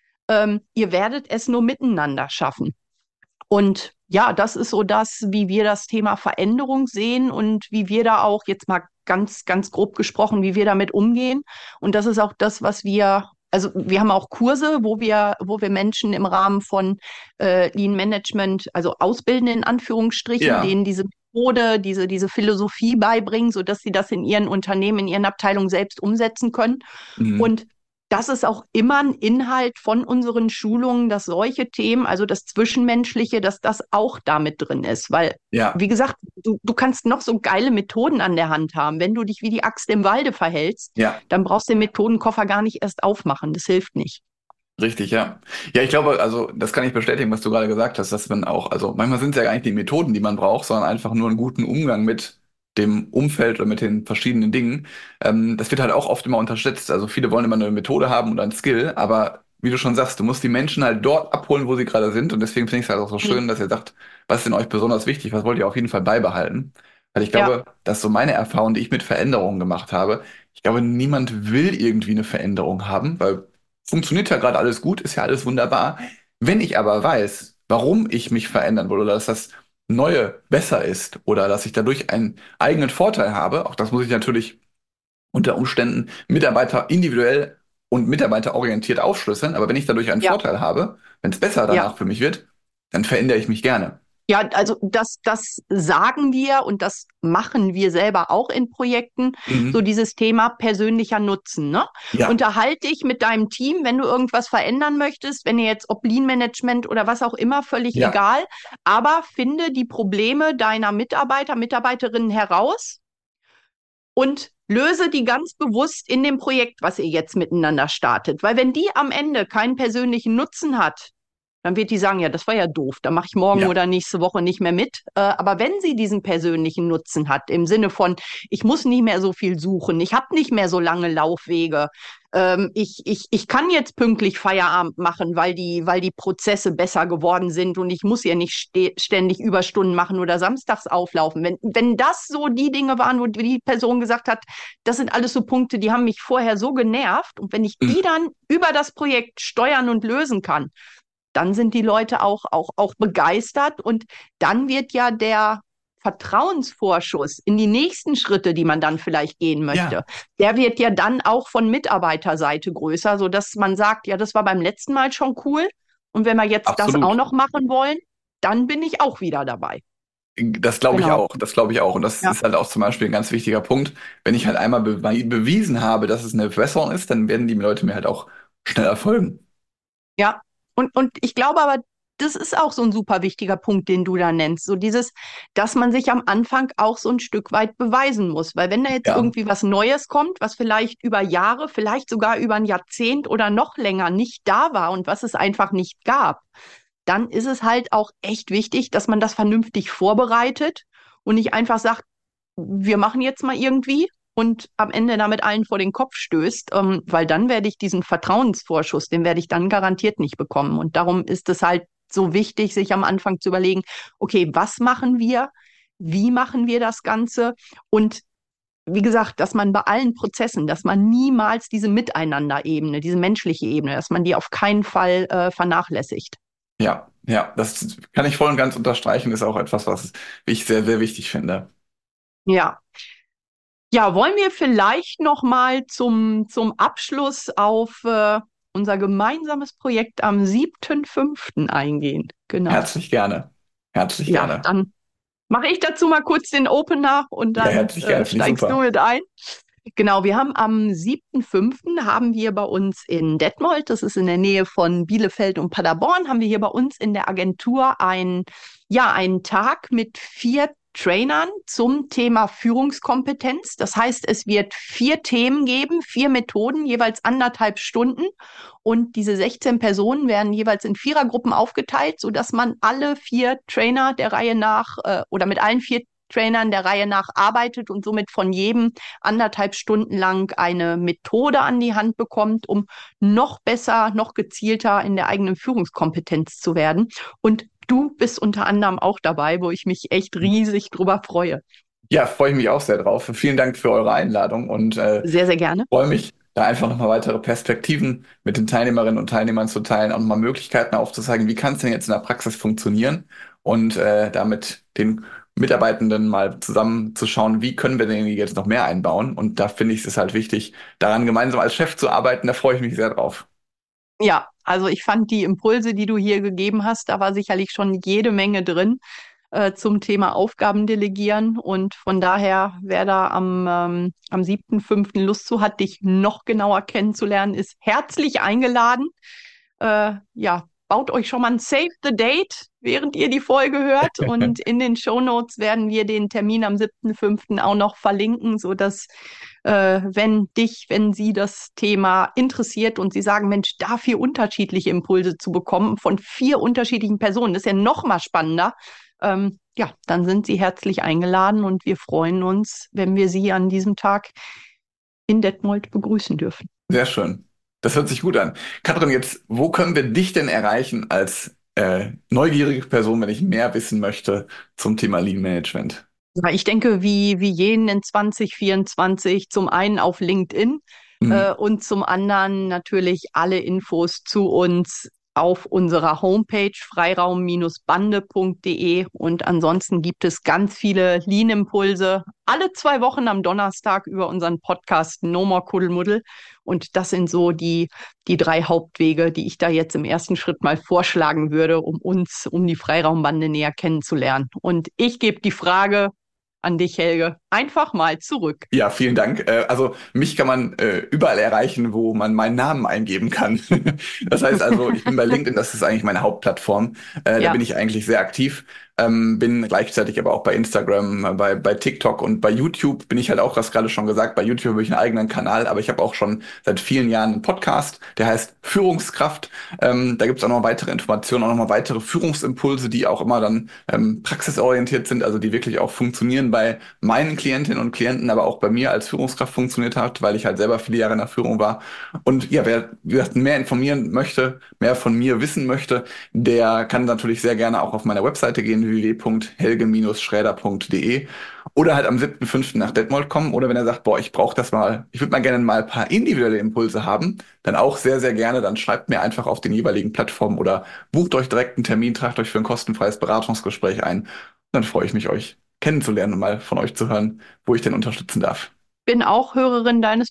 Ihr werdet es nur miteinander schaffen. Und ja, das ist so das, wie wir das Thema Veränderung sehen und wie wir da auch jetzt mal ganz grob gesprochen, wie wir damit umgehen. Und das ist auch das, was also wir haben auch Kurse, wo wir Menschen im Rahmen von Lean Management, also ausbilden in Anführungsstrichen, Ja. denen diese Methode, diese Philosophie beibringen, sodass sie das in ihren Unternehmen, in ihren Abteilungen selbst umsetzen können. Mhm. Und das ist auch immer ein Inhalt von unseren Schulungen, dass solche Themen, also das Zwischenmenschliche, dass das auch damit drin ist. Weil, Ja. wie gesagt, du kannst noch so geile Methoden an der Hand haben. Wenn du dich wie die Axt im Walde verhältst, Ja. dann brauchst du den Methodenkoffer gar nicht erst aufmachen. Das hilft nicht. Richtig, ja. Ja, ich glaube, also das kann ich bestätigen, was du gerade gesagt hast, dass man auch, also manchmal sind es ja gar nicht die Methoden, die man braucht, sondern einfach nur einen guten Umgang mit dem Umfeld oder mit den verschiedenen Dingen. Das wird halt auch oft immer unterschätzt. Also viele wollen immer eine Methode haben und ein Skill, aber wie du schon sagst, du musst die Menschen halt dort abholen, wo sie gerade sind. Und deswegen finde ich es halt auch so Hm. schön, dass ihr sagt, was ist denn euch besonders wichtig, was wollt ihr auf jeden Fall beibehalten? Weil ich Ja, glaube, dass so meine Erfahrung, die ich mit Veränderungen gemacht habe, ich glaube, niemand will irgendwie eine Veränderung haben, weil funktioniert ja gerade alles gut, ist ja alles wunderbar. Wenn ich aber weiß, warum ich mich verändern will oder dass das Neue besser ist oder dass ich dadurch einen eigenen Vorteil habe, auch das muss ich natürlich unter Umständen Mitarbeiter individuell und mitarbeiterorientiert aufschlüsseln, aber wenn ich dadurch einen ja, Vorteil habe, wenn es besser ja. danach für mich wird, dann verändere ich mich gerne. Ja, also das sagen wir und das machen wir selber auch in Projekten, so Mhm. dieses Thema persönlicher Nutzen, ne? Ja, Unterhalte dich mit deinem Team, wenn du irgendwas verändern möchtest, wenn ihr jetzt ob Lean Management oder was auch immer, völlig ja, egal, aber finde die Probleme deiner Mitarbeiter, Mitarbeiterinnen heraus und löse die ganz bewusst in dem Projekt, was ihr jetzt miteinander startet. Weil wenn die am Ende keinen persönlichen Nutzen hat, dann wird die sagen, ja, das war ja doof, da mache ich morgen ja. oder nächste Woche nicht mehr mit. Aber wenn sie diesen persönlichen Nutzen hat, im Sinne von, ich muss nicht mehr so viel suchen, ich habe nicht mehr so lange Laufwege, ich kann jetzt pünktlich Feierabend machen, weil die Prozesse besser geworden sind und ich muss ja nicht ständig Überstunden machen oder samstags auflaufen. Wenn das so die Dinge waren, wo die Person gesagt hat, das sind alles so Punkte, die haben mich vorher so genervt und wenn ich die Mhm. dann über das Projekt steuern und lösen kann, dann sind die Leute auch begeistert und dann wird ja der Vertrauensvorschuss in die nächsten Schritte, die man dann vielleicht gehen möchte, Ja, der wird ja dann auch von Mitarbeiterseite größer, sodass man sagt, ja, das war beim letzten Mal schon cool und wenn wir jetzt das auch absolut. noch machen wollen, dann bin ich auch wieder dabei. Das glaube ich Genau. auch, das glaube ich auch. Und das Ja, ist halt auch zum Beispiel ein ganz wichtiger Punkt. Wenn ich halt einmal bewiesen habe, dass es eine Verbesserung ist, dann werden die Leute mir halt auch schneller folgen. ja. Und ich glaube aber, das ist auch so ein super wichtiger Punkt, den du da nennst. So dieses, dass man sich am Anfang auch so ein Stück weit beweisen muss. Weil wenn da jetzt Ja, irgendwie was Neues kommt, was vielleicht über Jahre, vielleicht sogar über ein Jahrzehnt oder noch länger nicht da war und was es einfach nicht gab, dann ist es halt auch echt wichtig, dass man das vernünftig vorbereitet und nicht einfach sagt, wir machen jetzt mal irgendwie und am Ende damit allen vor den Kopf stößt, weil dann werde ich diesen Vertrauensvorschuss, den werde ich dann garantiert nicht bekommen. Und darum ist es halt so wichtig, sich am Anfang zu überlegen, okay, was machen wir? Wie machen wir das Ganze? Und wie gesagt, dass man bei allen Prozessen, dass man niemals diese Miteinander-Ebene, diese menschliche Ebene, dass man die auf keinen Fall vernachlässigt. ja, ja, das kann ich voll und ganz unterstreichen, ist auch etwas, was ich sehr, sehr wichtig finde. Ja. Ja, wollen wir vielleicht noch mal zum Abschluss auf unser gemeinsames Projekt am 7.5. eingehen? Genau. Herzlich gerne. Herzlich Ja, gerne. dann mache ich dazu mal kurz den Opener und Ja, dann herzlich gerne, finde ich steigst du super. mit ein. Genau, wir haben am 7.5. haben wir bei uns in Detmold, das ist in der Nähe von Bielefeld und Paderborn, haben wir hier bei uns in der Agentur einen Tag mit 4 Trainern zum Thema Führungskompetenz. Das heißt, es wird 4 Themen geben, 4 Methoden, jeweils 1,5 Stunden. Und diese 16 Personen werden jeweils in Vierergruppen aufgeteilt, sodass man alle 4 Trainer der Reihe nach oder mit allen 4 Trainern der Reihe nach arbeitet und somit von jedem 1,5 Stunden lang eine Methode an die Hand bekommt, um noch besser, noch gezielter in der eigenen Führungskompetenz zu werden. Und du bist unter anderem auch dabei, wo ich mich echt riesig drüber freue. Ja, freue ich mich auch sehr drauf. Vielen Dank für eure Einladung und Sehr, sehr gerne. freue mich, da einfach nochmal weitere Perspektiven mit den Teilnehmerinnen und Teilnehmern zu teilen, auch nochmal Möglichkeiten aufzuzeigen, wie kann es denn jetzt in der Praxis funktionieren und damit den Mitarbeitenden mal zusammenzuschauen, wie können wir denn jetzt noch mehr einbauen. Und da finde ich es halt wichtig, daran gemeinsam als Chef zu arbeiten. Da freue ich mich sehr drauf. Ja, also ich fand die Impulse, die du hier gegeben hast, da war sicherlich schon jede Menge drin zum Thema Aufgaben delegieren. Und von daher, wer da am 7.5. Lust zu hat, dich noch genauer kennenzulernen, ist herzlich eingeladen. Ja, baut euch schon mal ein Save the Date, während ihr die Folge hört. Und in den Shownotes werden wir den Termin am 7.5. auch noch verlinken, sodass, wenn Sie das Thema interessiert und Sie sagen, Mensch, da 4 unterschiedliche Impulse zu bekommen von 4 unterschiedlichen Personen, das ist ja noch mal spannender. Ja, dann sind Sie herzlich eingeladen und wir freuen uns, wenn wir Sie an diesem Tag in Detmold begrüßen dürfen. Sehr schön. Das hört sich gut an. Katrin, jetzt, wo können wir dich denn erreichen als neugierige Person, wenn ich mehr wissen möchte zum Thema Lean Management? Ja, ich denke, wie jeden in 2024, zum einen auf LinkedIn Mhm. und zum anderen natürlich alle Infos zu uns auf unserer Homepage freiraum-bande.de. Und ansonsten gibt es ganz viele Lean-Impulse alle 2 Wochen am Donnerstag über unseren Podcast No More Kuddelmuddel. Und das sind so die 3 Hauptwege, die ich da jetzt im ersten Schritt mal vorschlagen würde, um die Freiraumbande näher kennenzulernen. Und ich gebe die Frage an dich, Helge, einfach mal zurück. Ja, vielen Dank. Also mich kann man überall erreichen, wo man meinen Namen eingeben kann. Das heißt also, ich bin bei LinkedIn, das ist eigentlich meine Hauptplattform. Da bin Ja, ich eigentlich sehr aktiv. Bin gleichzeitig aber auch bei Instagram, bei TikTok und bei YouTube bin ich halt auch, was gerade schon gesagt, bei YouTube habe ich einen eigenen Kanal, aber ich habe auch schon seit vielen Jahren einen Podcast, der heißt Führungskraft. Da gibt es auch noch weitere Informationen, auch noch mal weitere Führungsimpulse, die auch immer dann praxisorientiert sind, also die wirklich auch funktionieren bei meinen Klientinnen und Klienten, aber auch bei mir als Führungskraft funktioniert hat, weil ich halt selber viele Jahre in der Führung war. Und ja, wer wie gesagt, mehr informieren möchte, mehr von mir wissen möchte, der kann natürlich sehr gerne auch auf meiner Webseite gehen, www.helge-schräder.de oder halt am 7.5. nach Detmold kommen. Oder wenn er sagt, boah, ich brauche das mal, ich würde mal gerne mal ein paar individuelle Impulse haben, dann auch sehr, sehr gerne. Dann schreibt mir einfach auf den jeweiligen Plattformen oder bucht euch direkt einen Termin, tragt euch für ein kostenfreies Beratungsgespräch ein. Dann freue ich mich, euch kennenzulernen und mal von euch zu hören, wo ich denn unterstützen darf. bin auch Hörerin deines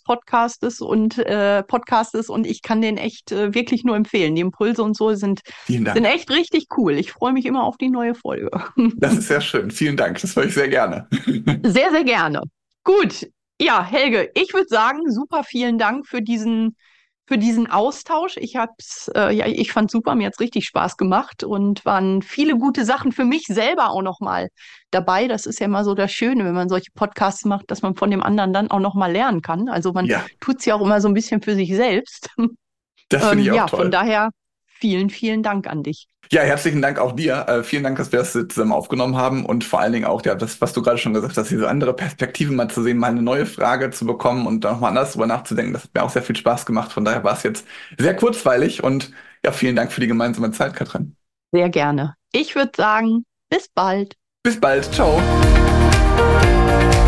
Podcastes und ich kann den echt wirklich nur empfehlen. Die Impulse und so Vielen sind Dank. echt richtig cool. Ich freue mich immer auf die neue Folge. Das ist sehr schön. Vielen Dank. Das höre ich sehr gerne. Sehr, sehr gerne. Gut. Ja, Helge, ich würde sagen, super vielen Dank für diesen für diesen Austausch. Ich fand super, mir hat's richtig Spaß gemacht und waren viele gute Sachen für mich selber auch nochmal dabei. Das ist ja immer so das Schöne, wenn man solche Podcasts macht, dass man von dem anderen dann auch nochmal lernen kann. Also man Ja, tut's ja auch immer so ein bisschen für sich selbst. das finde ich auch Ja, von toll. daher vielen, vielen Dank an dich. Ja, herzlichen Dank auch dir. Vielen Dank, dass wir das zusammen aufgenommen haben und vor allen Dingen auch, ja, das, was du gerade schon gesagt hast, diese andere Perspektive mal zu sehen, mal eine neue Frage zu bekommen und dann nochmal anders drüber nachzudenken. Das hat mir auch sehr viel Spaß gemacht. Von daher war es jetzt sehr kurzweilig und ja, vielen Dank für die gemeinsame Zeit, Katrin. Sehr gerne. Ich würde sagen, bis bald. Bis bald. Ciao.